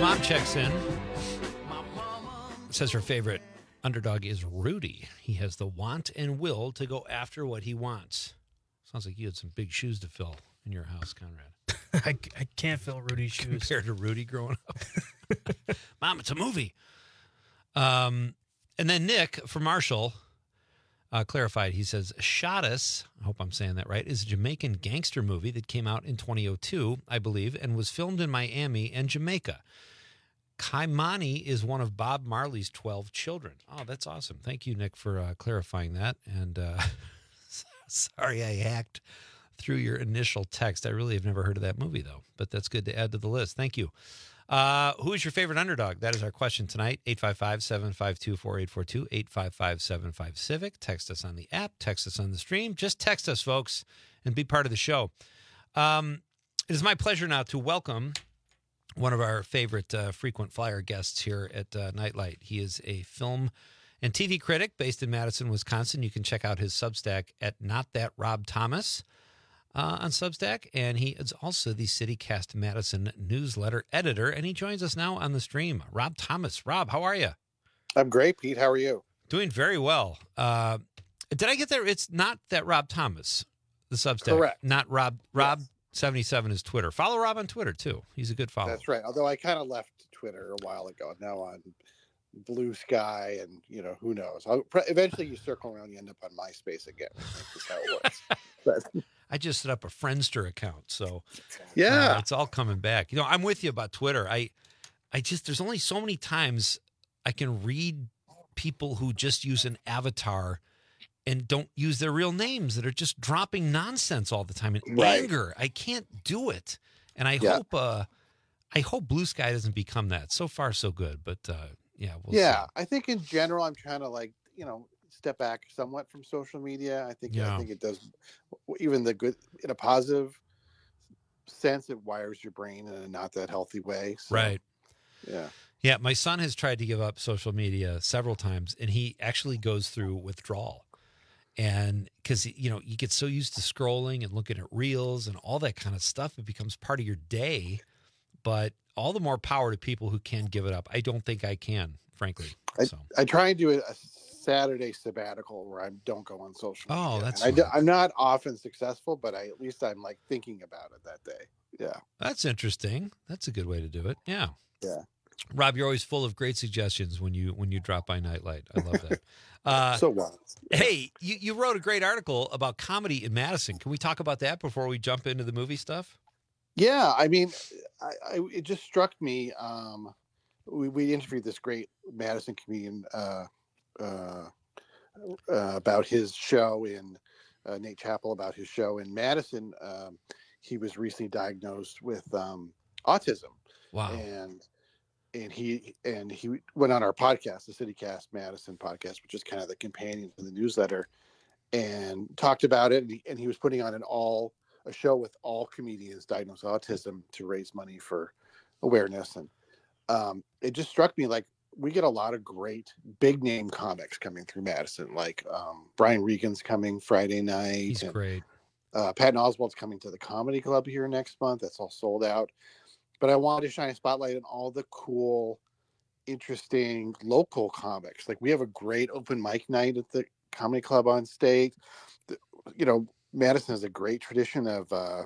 mom checks in. Says her favorite underdog is Rudy. He has the want and will to go after what he wants. Sounds like you had some big shoes to fill in your house, Conrad. I, I can't fill Rudy's shoes. Compared to Rudy growing up. Mom, it's a movie. Um, and then Nick from Marshall uh, clarified. He says, Shottas, I hope I'm saying that right, is a Jamaican gangster movie that came out in twenty oh two, I believe, and was filmed in Miami and Jamaica. Kaimani is one of Bob Marley's twelve children. Oh, that's awesome. Thank you, Nick, for uh, clarifying that. And uh, sorry I hacked through your initial text. I really have never heard of that movie, though, but that's good to add to the list. Thank you. Uh, who is your favorite underdog? That is our question tonight. eight five five, seven five two, four eight four two, eight five five, seven five, Civic. Text us on the app. Text us on the stream. Just text us, folks, and be part of the show. Um, it is my pleasure now to welcome one of our favorite uh, frequent flyer guests here at uh, Nightlight. He is a film and T V critic based in Madison, Wisconsin. You can check out his Substack at Not That Rob Thomas uh, on Substack. And he is also the CityCast Madison newsletter editor. And he joins us now on the stream. Rob Thomas. Rob, how are you? I'm great, Pete. How are you? Doing very well. Uh, did I get there? It's Not That Rob Thomas, the Substack. Correct. Not Rob. Rob. Yes. seventy-seven is Twitter. Follow Rob on Twitter, too. He's a good follower. That's right. Although I kind of left Twitter a while ago. Now on Blue Sky and, you know, who knows. I'll, eventually you circle around, you end up on MySpace again. I think that's how it works. But, I just set up a Friendster account, so yeah, uh, it's all coming back. You know, I'm with you about Twitter. I, I just, there's only so many times I can read people who just use an avatar and don't use their real names that are just dropping nonsense all the time in Right. anger. I can't do it. And I Yeah. hope uh I hope Blue Sky doesn't become that. So far so good, but uh yeah, we'll yeah, see. I think in general, I'm trying to like, you know, step back somewhat from social media. I think, Yeah. I think it does even the good in a positive sense, it wires your brain in a not that healthy way. So, Right. Yeah. Yeah, my son has tried to give up social media several times and he actually goes through withdrawal. And because, you know, you get so used to scrolling and looking at reels and all that kind of stuff, it becomes part of your day. But all the more power to people who can give it up. I don't think I can, frankly. I, So. I try and do a Saturday sabbatical where I don't go on social media. Oh, that's And I do, smart. I'm not often successful, but I, at least I'm like thinking about it that day. Yeah. That's interesting. That's a good way to do it. Yeah. Yeah. Rob, you're always full of great suggestions when you when you drop by Nightlight. I love that. Uh, So what? Hey, you, you wrote a great article about comedy in Madison. Can we talk about that before we jump into the movie stuff? Yeah, I mean, I, I it just struck me. Um, we we interviewed this great Madison comedian uh, uh, uh, about his show in uh, Nate Chappell about his show in Madison. Um, he was recently diagnosed with um, autism. Wow. And and he and he went on our podcast, the CityCast Madison podcast, which is kind of the companion to the newsletter, and talked about it. And he, and he was putting on an all a show with all comedians diagnosed with autism to raise money for awareness. And um, it just struck me like we get a lot of great big name comics coming through Madison. Like um, Brian Regan's coming Friday night. He's and, great. Uh, Patton Oswalt's coming to the Comedy Club here next month. That's all sold out. But I wanted to shine a spotlight on all the cool, interesting local comics. Like we have a great open mic night at the Comedy Club on stage. The, you know, Madison has a great tradition of uh,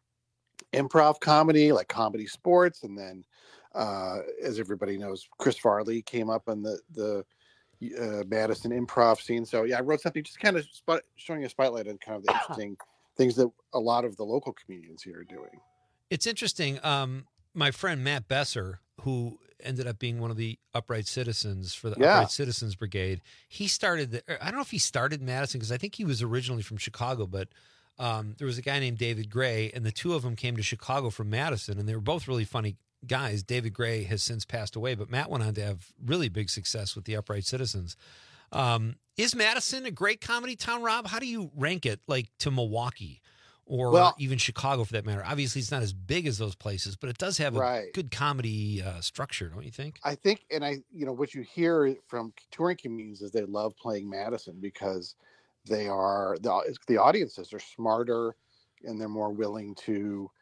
improv comedy, like Comedy Sports, and then, uh, as everybody knows, Chris Farley came up on the the uh, Madison improv scene. So yeah, I wrote something just kind of spot, showing a spotlight on kind of the interesting things that a lot of the local comedians here are doing. It's interesting. Um, my friend Matt Besser, who ended up being one of the Upright Citizens for the Yeah. Upright Citizens Brigade, he started the, I don't know if he started in Madison because I think he was originally from Chicago, but um, there was a guy named David Gray, and the two of them came to Chicago from Madison, and they were both really funny guys. David Gray has since passed away, but Matt went on to have really big success with the Upright Citizens. Um, is Madison a great comedy town, Rob? How do you rank it, like, to Milwaukee? Or Well- even Chicago, for that matter. Obviously, it's not as big as those places, but it does have a Right. good comedy uh, structure, don't you think? I think, and I, you know, what you hear from touring comedians is they love playing Madison because they are the the audiences are smarter and they're more willing to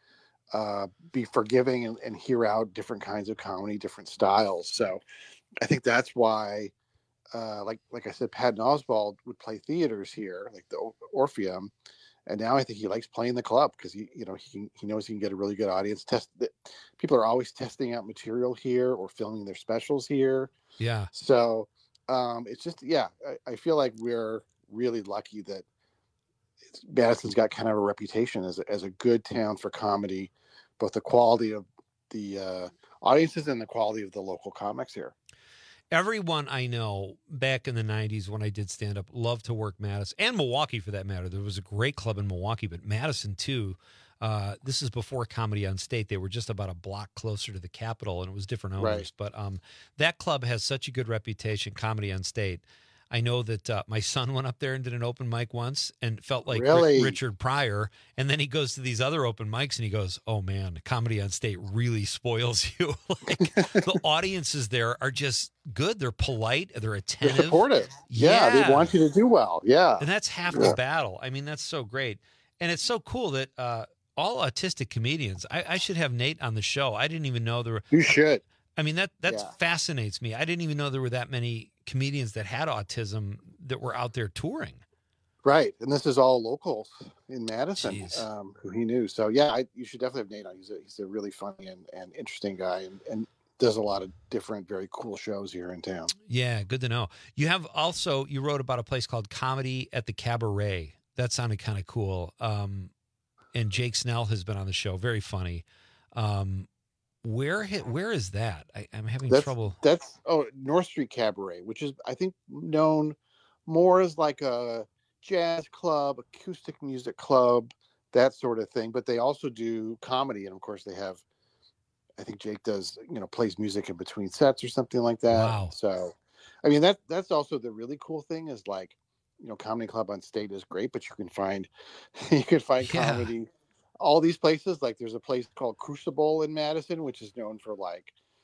uh, be forgiving and, and hear out different kinds of comedy, different styles. So I think that's why, uh, like like I said, Patton Oswalt would play theaters here, like the Orpheum, and now I think he likes playing the club because he, you know, he he knows he can get a really good audience. Test people are always testing out material here or filming their specials here. Yeah. So um, it's just yeah, I, I feel like we're really lucky that it's, Madison's got kind of a reputation as a, as a good town for comedy, both the quality of the uh, audiences and the quality of the local comics here. Everyone I know back in the nineties when I did stand-up loved to work Madison, and Milwaukee for that matter. There was a great club in Milwaukee, but Madison too. Uh, this is before Comedy on State. They were just about a block closer to the Capitol, and it was different owners. Right. But um, that club has such a good reputation, Comedy on State. I know that uh, my son went up there and did an open mic once and felt like Really? Ri- Richard Pryor. And then he goes to these other open mics and he goes, oh, man, Comedy on State really spoils you. Like the audiences there are just good. They're polite. They're attentive. They're supportive. Yeah, Yeah. they want you to do well. Yeah. And that's half Yeah. the battle. I mean, that's so great. And it's so cool that uh, all autistic comedians, I, I should have Nate on the show. I didn't even know there were. You should. I mean, that that Yeah. fascinates me. I didn't even know there were that many comedians that had autism that were out there touring. Right. And this is all locals in Madison Jeez. um, who he knew. So, yeah, I, you should definitely have Nate on. He's a, he's a really funny and, and interesting guy and, and does a lot of different, very cool shows here in town. Yeah, good to know. You have also, you wrote about a place called Comedy at the Cabaret. That sounded kind of cool. Um, and Jake Snell has been on the show. Very funny. Um, where hit, where is that? I, I'm having That's, trouble. That's, oh, North Street Cabaret, which is, I think, known more as like a jazz club, acoustic music club, that sort of thing. But they also do comedy. And of course, they have, I think Jake does, you know, plays music in between sets or something like that. Wow. So, I mean, that that's also the really cool thing is like, you know, Comedy Club on State is great, but you can find, you can find Yeah. comedy all these places. Like there's a place called Crucible in Madison, which is known for like,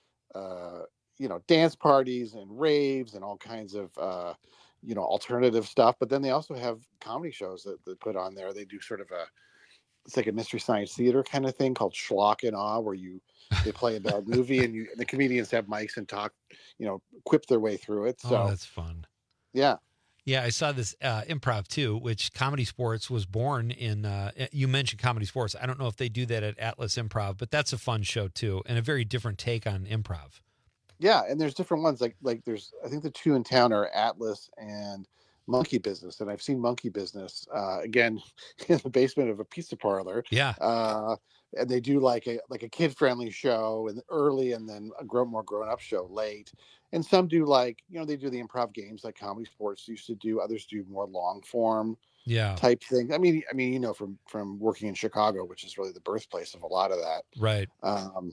uh, you know, dance parties and raves and all kinds of, uh, you know, alternative stuff. But then they also have comedy shows that they put on there. They do sort of a, it's like a Mystery Science Theater kind of thing called Schlock and Awe, where you, they play a bad movie and you, and the comedians have mics and talk, you know, quip their way through it. So Oh, that's fun. yeah. Yeah, I saw this uh, improv too, which Comedy Sports was born in. Uh, you mentioned Comedy Sports. I don't know if they do that at Atlas Improv, but that's a fun show too, and a very different take on improv. Yeah, and there's different ones. Like like there's I think the two in town are Atlas and Monkey Business, and I've seen Monkey Business uh, again in the basement of a pizza parlor. Yeah, uh, and they do like a like a kid friendly show and early, and then a grown more grown up show late. And some do like you know they do the improv games like Comedy Sports used to do. Others do more long form yeah, type thing. I mean I mean you know from from working in Chicago, which is really the birthplace of a lot of that. right. Um,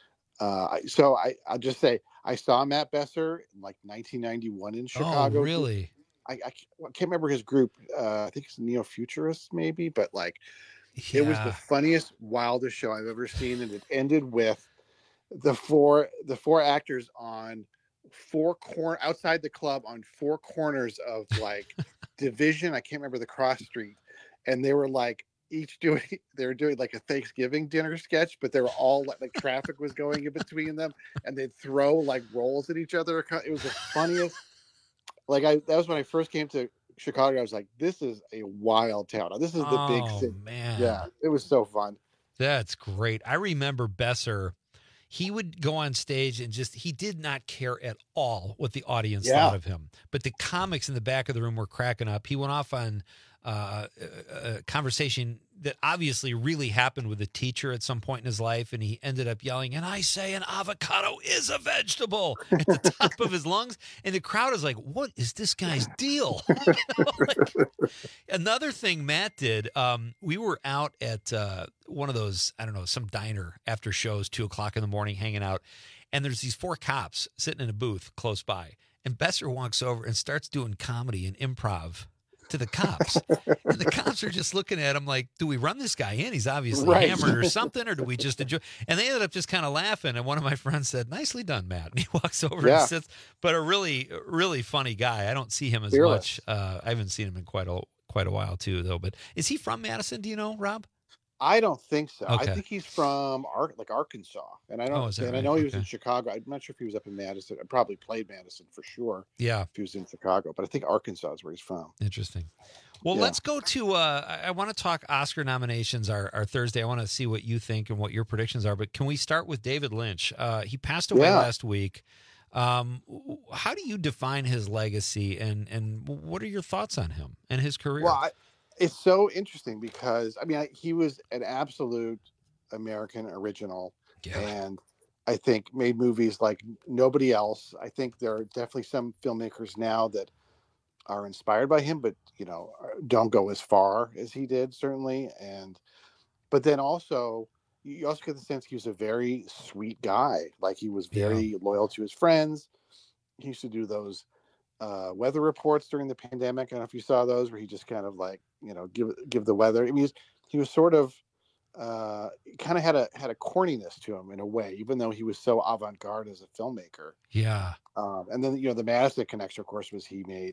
uh, I- so I, I'll just say I saw Matt Besser in like nineteen ninety-one in Chicago. Oh, really? I, I can't I can't remember his group. Uh, I think it's Neo Futurists, maybe, but like it was the Yeah. funniest, wildest show I've ever seen, and it ended with the four the four actors on four corner outside the club on four corners of like Division. I can't remember the cross street, and they were like each doing they were doing like a Thanksgiving dinner sketch, but they were all like, like traffic was going in between them, and they'd throw like rolls at each other. It was the funniest. Like I that was when I first came to Chicago. I was like, this is a wild town. This is the Oh, big city. man. Yeah, it was so fun. That's great. I remember Besser. He would go on stage and just, he did not care at all what the audience Yeah. thought of him. But the comics in the back of the room were cracking up. He went off on uh, a, a conversation that obviously really happened with a teacher at some point in his life. And he ended up yelling, and I say an avocado is a vegetable at the top of his lungs. And the crowd is like, what is this guy's deal? You know, like, another thing Matt did, um, we were out at uh, one of those, I don't know, some diner after shows, two o'clock in the morning, hanging out. And there's these four cops sitting in a booth close by. And Besser walks over and starts doing comedy and improv to the cops. And the cops are just looking at him like, do we run this guy in? He's obviously Right. hammered or something, or do we just enjoy? And they ended up just kind of laughing. And one of my friends said, nicely done, Matt. And he walks over Yeah. and sits, but a really, really funny guy. I don't see him as Fearless. much. Uh, I haven't seen him in quite a, quite a while too, though. But is he from Madison? Do you know, Rob? I don't think so. Okay. I think he's from Ar- like Arkansas, and I don't. Oh, is that and I right? know he was Okay. in Chicago. I'm not sure if he was up in Madison. I probably played Madison for sure. Yeah. If he was in Chicago, but I think Arkansas is where he's from. Interesting. Well, Yeah. let's go to. Uh, I, I want to talk Oscar nominations. Our, our Thursday. I want to see what you think and what your predictions are. But can we start with David Lynch? Uh, he passed away Yeah. last week. Um, w- how do you define his legacy, and and what are your thoughts on him and his career? Well, I, it's so interesting because I mean I, he was an absolute American original, and I think made movies like nobody else. I think there are definitely some filmmakers now that are inspired by him, but you know don't go as far as he did, certainly. And but then also you also get the sense he was a very sweet guy. Like he was very loyal to his friends. He used to do those uh, weather reports during the pandemic. I don't know if you saw those, where he just kind of like, you know, give give the weather. I mean, he was, he was sort of uh, kind of had a had a corniness to him in a way, even though he was so avant-garde as a filmmaker. Yeah. Um, and then you know the Madison connection, of course, was he made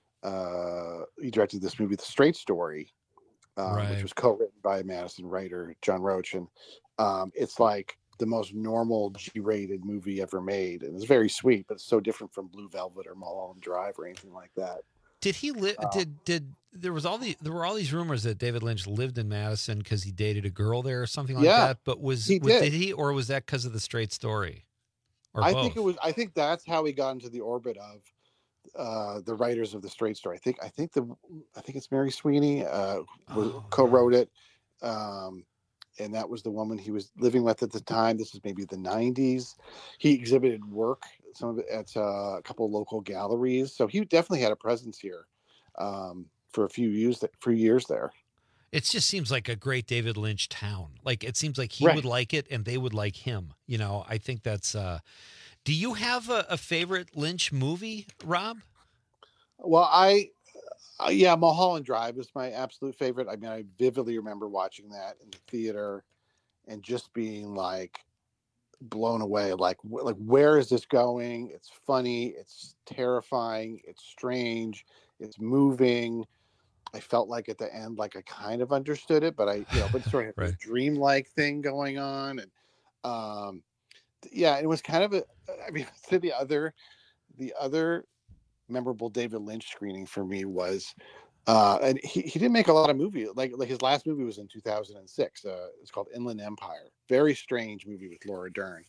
uh, he directed this movie, The Straight Story, um, Right. which was co-written by a Madison writer, John Roach, and um, it's like the most normal G-rated movie ever made, and it's very sweet, but it's so different from Blue Velvet or Mulholland Drive or anything like that. Did he live? Um, did did there was all the there were all these rumors that David Lynch lived in Madison because he dated a girl there or something like Yeah, that? But was he was, did. did he, or was that because of The Straight Story? Or I both? think it was. I think that's how he got into the orbit of uh, the writers of The Straight Story. I think. I think the. I think it's Mary Sweeney uh, was, Oh, co-wrote it, um, and that was the woman he was living with at the time. This is maybe the nineties. He exhibited work, some of it at uh, a couple of local galleries, so he definitely had a presence here um, for a few years. For years there. It just seems like a great David Lynch town. Like it seems like he Right. would like it and they would like him. You know, I think that's. Uh, do you have a, a favorite Lynch movie, Rob? Well, I, uh, yeah, Mulholland Drive is my absolute favorite. I mean, I vividly remember watching that in the theater and just being like blown away. Like, wh- like where is this going? It's funny. It's terrifying. It's strange. It's moving. I felt like at the end, like I kind of understood it, but I, you know, but sort of a dreamlike thing going on. And, um, yeah, it was kind of a, I mean, to the other, the other memorable David Lynch screening for me was, uh, and he, he didn't make a lot of movies. Like, like his last movie was in two thousand six. Uh, it's called Inland Empire. Very strange movie with Laura Dern.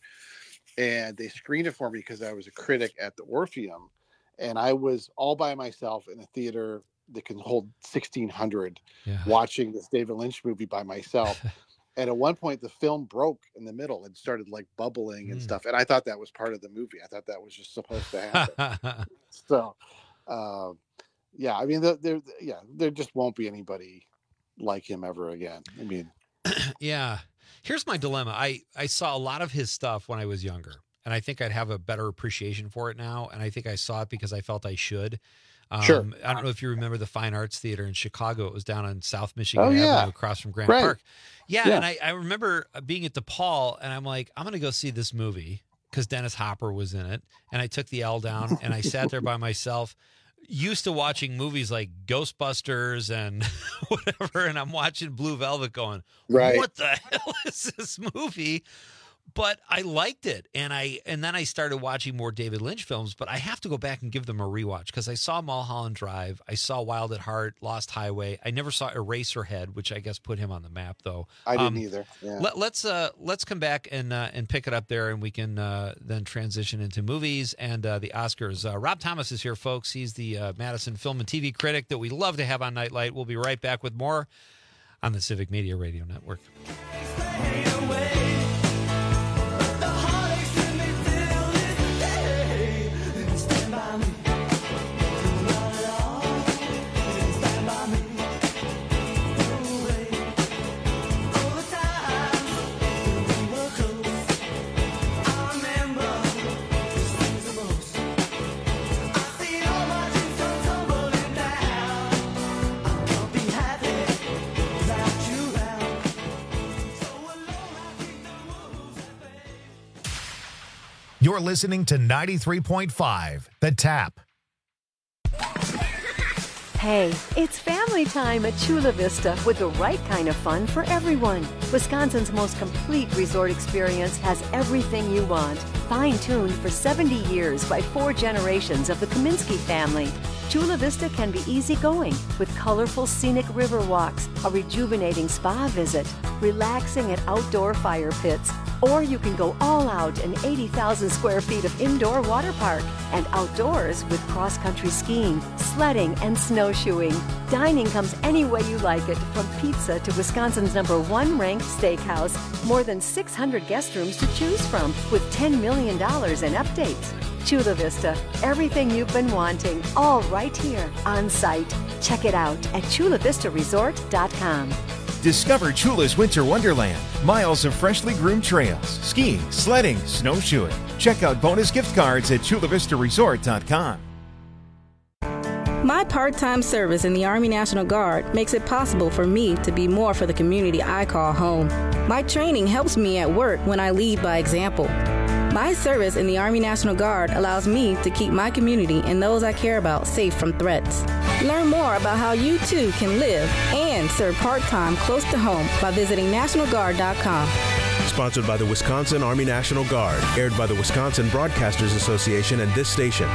And they screened it for me because I was a critic at the Orpheum, and I was all by myself in a theater that can hold sixteen hundred watching this David Lynch movie by myself. And at one point the film broke in the middle and started like bubbling and Mm. stuff. And I thought that was part of the movie. I thought that was just supposed to happen. so, um, yeah, I mean, there, there, yeah, there just won't be anybody like him ever again. I mean, Yeah. Here's my dilemma. I, I saw a lot of his stuff when I was younger, and I think I'd have a better appreciation for it now. And I think I saw it because I felt I should. Um, Sure. I don't know if you remember the Fine Arts Theater in Chicago. It was down on South Michigan Oh, yeah. Avenue across from Grant Right. Park. Yeah, Yeah. And I, I remember being at DePaul, and I'm like, I'm going to go see this movie because Dennis Hopper was in it. And I took the L down, and I sat there by myself, used to watching movies like Ghostbusters and whatever, and I'm watching Blue Velvet going, Right. what the hell is this movie? But I liked it, and I and then I started watching more David Lynch films. But I have to go back and give them a rewatch because I saw Mulholland Drive, I saw Wild at Heart, Lost Highway. I never saw Eraserhead, which I guess put him on the map, though. I didn't Um, either. Yeah. Let, let's uh, let's come back and uh, and pick it up there, and we can uh, then transition into movies and uh, the Oscars. Uh, Rob Thomas is here, folks. He's the uh, Madison film and T V critic that we love to have on Nightlight. We'll be right back with more on the Civic Media Radio Network. You're listening to ninety-three point five, The Tap. Hey, it's family time at Chula Vista with the right kind of fun for everyone. Wisconsin's most complete resort experience has everything you want. Fine-tuned for seventy years by four generations of the Kaminsky family. Chula Vista can be easygoing with colorful scenic river walks, a rejuvenating spa visit, relaxing at outdoor fire pits, or you can go all out in eighty thousand square feet of indoor water park and outdoors with cross-country skiing, sledding, and snowshoeing. Dining comes any way you like it, from pizza to Wisconsin's number one ranked steakhouse. More than six hundred guest rooms to choose from with ten million dollars in updates. Chula Vista, everything you've been wanting, all right here on site. Check it out at chula vista resort dot com. Discover Chula's Winter Wonderland. Miles of freshly groomed trails, skiing, sledding, snowshoeing. Check out bonus gift cards at chula vista resort dot com. My part-time service in the Army National Guard makes it possible for me to be more for the community I call home. My training helps me at work when I lead by example. My service in the Army National Guard allows me to keep my community and those I care about safe from threats. Learn more about how you too can live and serve part-time close to home by visiting national guard dot com. Sponsored by the Wisconsin Army National Guard. Aired by the Wisconsin Broadcasters Association and this station.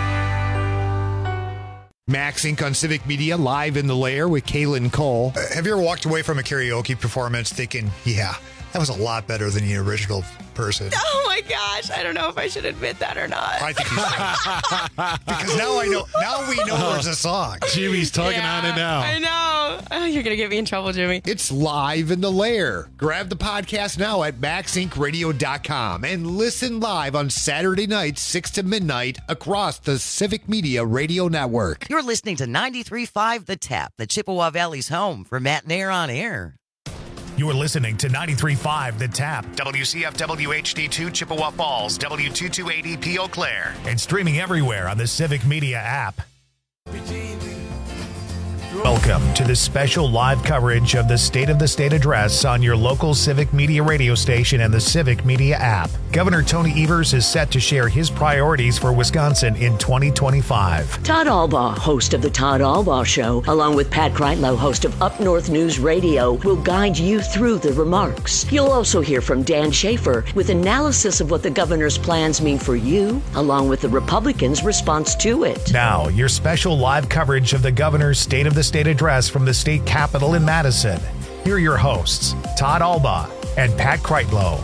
Max Incorporated on Civic Media, live in the lair with Kaylin Cole. Uh, have you ever walked away from a karaoke performance thinking, yeah, that was a lot better than the original person? Oh my gosh, I don't know if I should admit that or not. I think you should. Because now I know, now we know there's a song. Jimmy's tugging Yeah, on it now. I know. Oh, you're going to get me in trouble, Jimmy. It's live in the lair. Grab the podcast now at max inc radio dot com and listen live on Saturday nights, six to midnight, across the Civic Media Radio Network. You're listening to ninety-three point five The Tap, the Chippewa Valley's home for Matt Nair on air. You're listening to ninety-three point five The Tap, W C F W H D two Chippewa Falls, W two two eight E P Eau Claire, and streaming everywhere on the Civic Media app. Welcome to the special live coverage of the State of the State address on your local Civic Media radio station and the Civic Media app. Governor Tony Evers is set to share his priorities for Wisconsin in twenty twenty-five. Todd Albaugh, host of The Todd Albaugh Show, along with Pat Kreitlow, host of Up North News Radio, will guide you through the remarks. You'll also hear from Dan Schaefer with analysis of what the governor's plans mean for you, along with the Republicans' response to it. Now, your special live coverage of the governor's State of the State address from the state capitol in Madison. Here are your hosts, Todd Albaugh and Pat Kreitlow.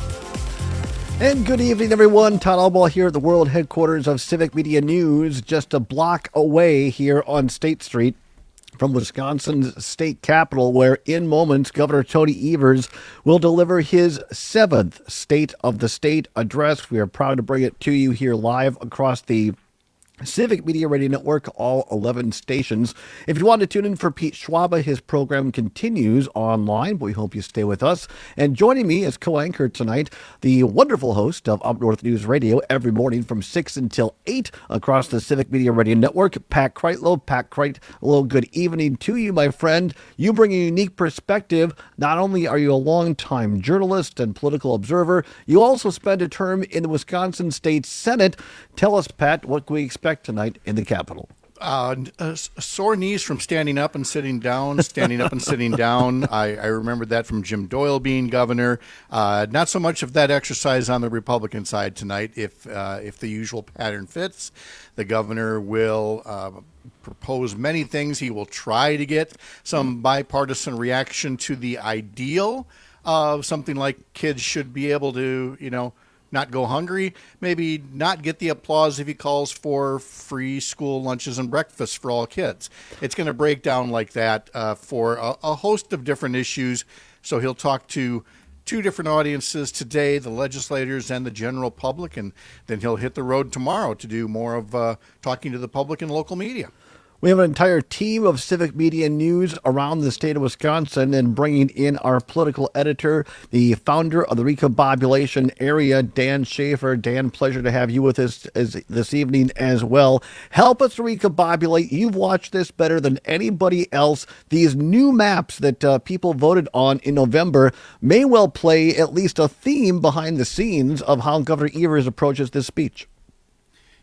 And good evening, everyone. Todd Albaugh here at the world headquarters of Civic Media News, just a block away here on State Street from Wisconsin's state capitol, where in moments Governor Tony Evers will deliver his seventh State of the State address. We are proud to bring it to you here live across the Civic Media Radio Network, all eleven stations. If you want to tune in for Pete Schwaba, his program continues online, but we hope you stay with us. And joining me as co-anchor tonight, the wonderful host of Up North News Radio every morning from six until eight across the Civic Media Radio Network, Pat Kreitlow. Pat Kreitlow, good evening to you, my friend. You bring a unique perspective. Not only are you a longtime journalist and political observer, you also spent a term in the Wisconsin State Senate. Tell us, Pat, what can we expect tonight in the Capitol? Uh, uh, sore knees from standing up and sitting down, standing up and sitting down. I, I remembered that from Jim Doyle being governor. Uh, not so much of that exercise on the Republican side tonight. If uh, if the usual pattern fits, the governor will uh, propose many things. He will try to get some bipartisan reaction to the ideal of something like kids should be able to, you know, not go hungry, maybe not get the applause if he calls for free school lunches and breakfasts for all kids. It's going to break down like that uh, for a, a host of different issues. So he'll talk to two different audiences today, the legislators and the general public, and then he'll hit the road tomorrow to do more of uh, talking to the public and local media. We have an entire team of Civic Media News around the state of Wisconsin, and bringing in our political editor, the founder of the Recombobulation Area, Dan Schaefer. Dan, pleasure to have you with us as, this evening as well. Help us recombobulate. You've watched this better than anybody else. These new maps that uh, people voted on in November may well play at least a theme behind the scenes of how Governor Evers approaches this speech.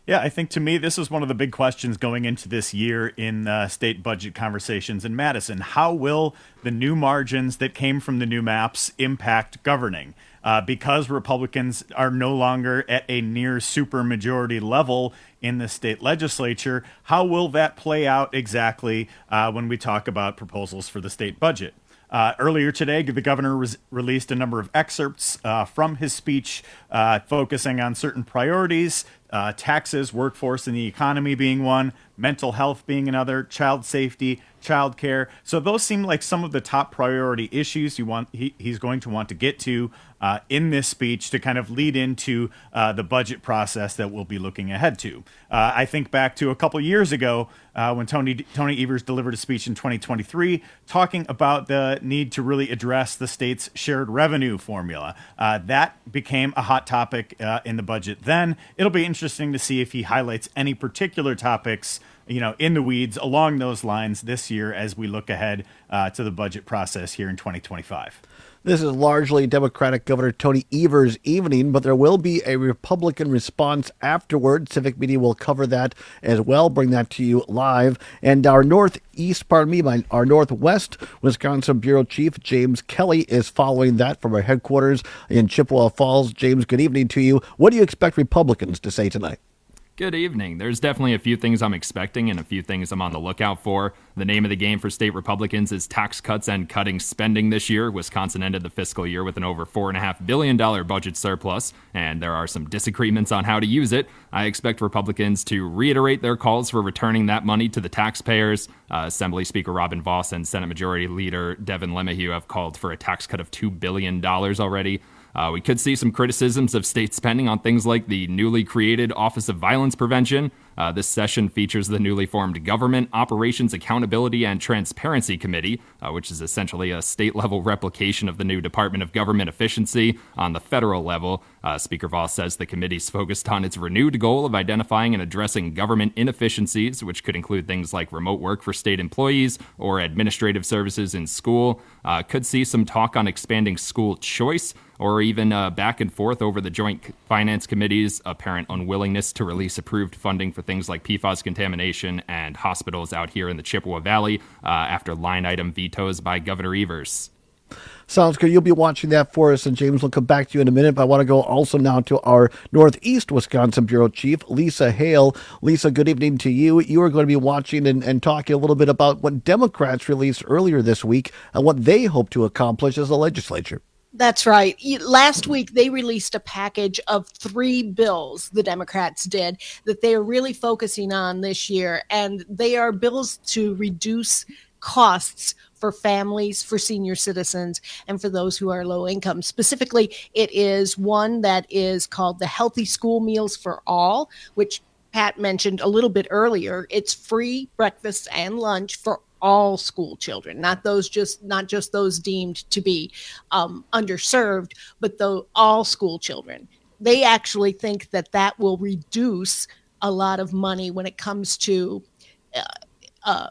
Yeah, I think to me, this is one of the big questions going into this year in uh, state budget conversations in Madison. How will the new margins that came from the new maps impact governing? Uh, because Republicans are no longer at a near supermajority level in the state legislature, how will that play out exactly uh, when we talk about proposals for the state budget? Uh, earlier today, the governor res- released a number of excerpts uh, from his speech uh, focusing on certain priorities, uh, taxes, workforce, and the economy being one, mental health being another, child safety, child care. So those seem like some of the top priority issues you want. He, he's going to want to get to uh, in this speech to kind of lead into uh, the budget process that we'll be looking ahead to. Uh, I think back to a couple years ago uh, when Tony Tony Evers delivered a speech in twenty twenty-three talking about the need to really address the state's shared revenue formula. Uh, that became a hot topic uh, in the budget then. It'll be interesting to see if he highlights any particular topics, you know, in the weeds along those lines this year as we look ahead uh, to the budget process here in twenty twenty-five. This is largely Democratic Governor Tony Evers' evening, but there will be a Republican response afterward. Civic Media will cover that as well, bring that to you live. And our Northeast, pardon me, my, our Northwest Wisconsin Bureau Chief James Kelly is following that from our headquarters in Chippewa Falls. James, good evening to you. What do you expect Republicans to say tonight? Good evening. There's definitely a few things I'm expecting and a few things I'm on the lookout for. The name of the game for state Republicans is tax cuts and cutting spending this year. Wisconsin ended the fiscal year with an over four point five billion dollars budget surplus, and there are some disagreements on how to use it. I expect Republicans to reiterate their calls for returning that money to the taxpayers. Uh, Assembly Speaker Robin Vos and Senate Majority Leader Devin LeMahieu have called for a tax cut of two billion dollars already. Uh, we could see some criticisms of state spending on things like the newly created Office of Violence Prevention. Uh, this session features the newly formed Government Operations Accountability and Transparency Committee, uh, which is essentially a state-level replication of the new Department of Government Efficiency on the federal level. Uh, Speaker Vos says the committee's focused on its renewed goal of identifying and addressing government inefficiencies, which could include things like remote work for state employees or administrative services in school. Uh, could see some talk on expanding school choice, or even uh, back and forth over the Joint Finance Committee's apparent unwillingness to release approved funding for things like P FAS contamination and hospitals out here in the Chippewa Valley uh, after line item vetoes by Governor Evers. Sounds good. You'll be watching that for us, and James, we'll come back to you in a minute. But I want to go also now to our Northeast Wisconsin Bureau Chief, Lisa Hale. Lisa, good evening to you. You are going to be watching and, and talking a little bit about what Democrats released earlier this week and what they hope to accomplish as a legislature. That's right. Last week, they released a package of three bills, the Democrats did, that they are really focusing on this year. And they are bills to reduce costs for families, for senior citizens, and for those who are low income. Specifically, it is one that is called the Healthy School Meals for All, which Pat mentioned a little bit earlier. It's free breakfast and lunch for all school children, not those just not just those deemed to be um, underserved, but the all school children. They actually think that that will reduce a lot of money when it comes to uh, uh,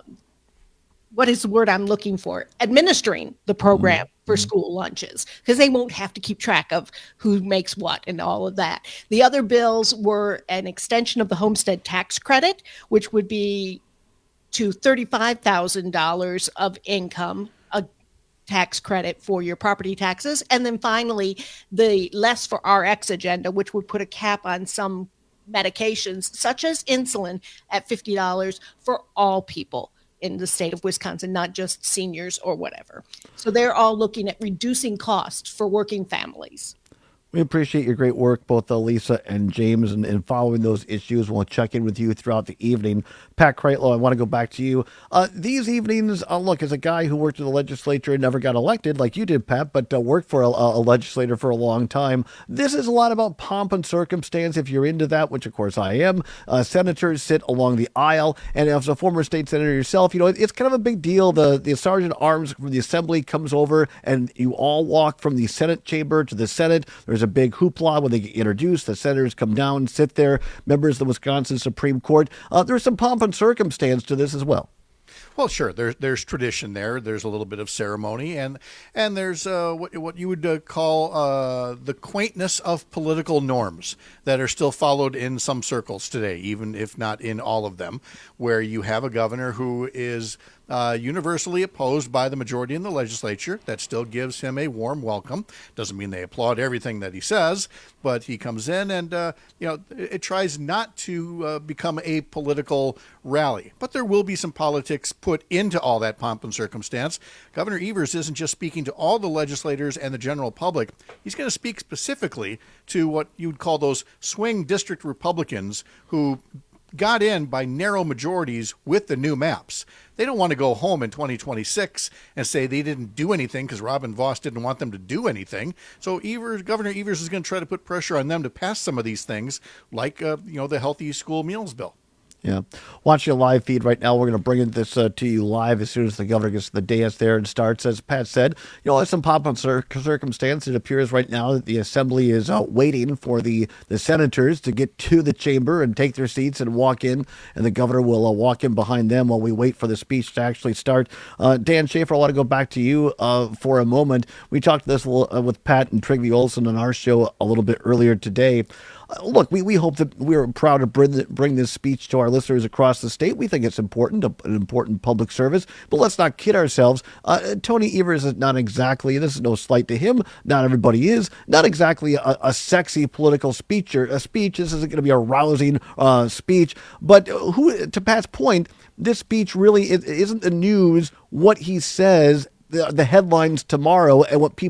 what is the word I'm looking for? Administering the program mm-hmm. for school lunches, because they won't have to keep track of who makes what and all of that. The other bills were an extension of the homestead tax credit, which would be to thirty-five thousand dollars of income, a tax credit for your property taxes. And then finally, the Less for R X agenda, which would put a cap on some medications, such as insulin, at fifty dollars for all people in the state of Wisconsin, not just seniors or whatever. So they're all looking at reducing costs for working families. We appreciate your great work, both uh, Lisa and James, and, and following those issues. We'll check in with you throughout the evening. Pat Kreitlow, I want to go back to you. Uh, these evenings, uh, look, as a guy who worked in the legislature and never got elected like you did, Pat, but uh, worked for a, a legislator for a long time, this is a lot about pomp and circumstance, if you're into that, which of course I am. Uh, senators sit along the aisle, and as a former state senator yourself, you know, it, it's kind of a big deal. The, the sergeant at arms from the assembly comes over, and you all walk from the Senate chamber to the Senate. There's a big hoopla when they get introduced. The senators come down, sit there, members of the Wisconsin Supreme Court. Uh, there's some pomp and circumstance to this as well. Well, sure. There's there's tradition there. There's a little bit of ceremony, and and there's uh, what what you would uh, call uh, the quaintness of political norms that are still followed in some circles today, even if not in all of them, where you have a governor who is Uh, universally opposed by the majority in the legislature. That still gives him a warm welcome. Doesn't mean they applaud everything that he says, but he comes in and, uh, you know, it, it tries not to uh, become a political rally. But there will be some politics put into all that pomp and circumstance. Governor Evers isn't just speaking to all the legislators and the general public. He's going to speak specifically to what you'd call those swing district Republicans who got in by narrow majorities with the new maps. They don't want to go home in twenty twenty-six and say they didn't do anything because Robin Vos didn't want them to do anything. So Evers, Governor Evers is going to try to put pressure on them to pass some of these things, like uh, you know the Healthy School Meals Bill. Yeah. Watch your live feed right now. We're going to bring this uh, to you live as soon as the governor gets to the dais there and starts. As Pat said, you know, there's some pop-up cir- circumstance. It appears right now that the assembly is uh, waiting for the, the senators to get to the chamber and take their seats and walk in, and the governor will uh, walk in behind them while we wait for the speech to actually start. Uh, Dan Schaefer, I want to go back to you uh, for a moment. We talked this uh, with Pat and Trygve Olsen on our show a little bit earlier today. Uh, look, we, we hope that we're proud to bring, the, bring this speech to our listeners across the state. We think it's important, a, an important public service. But let's not kid ourselves. Uh, Tony Evers is not exactly, this is no slight to him, not everybody is, not exactly a, a sexy political speech. Or a speech. This isn't going to be a rousing uh, speech. But who, to Pat's point, this speech really is, isn't the news what he says, the, the headlines tomorrow and what people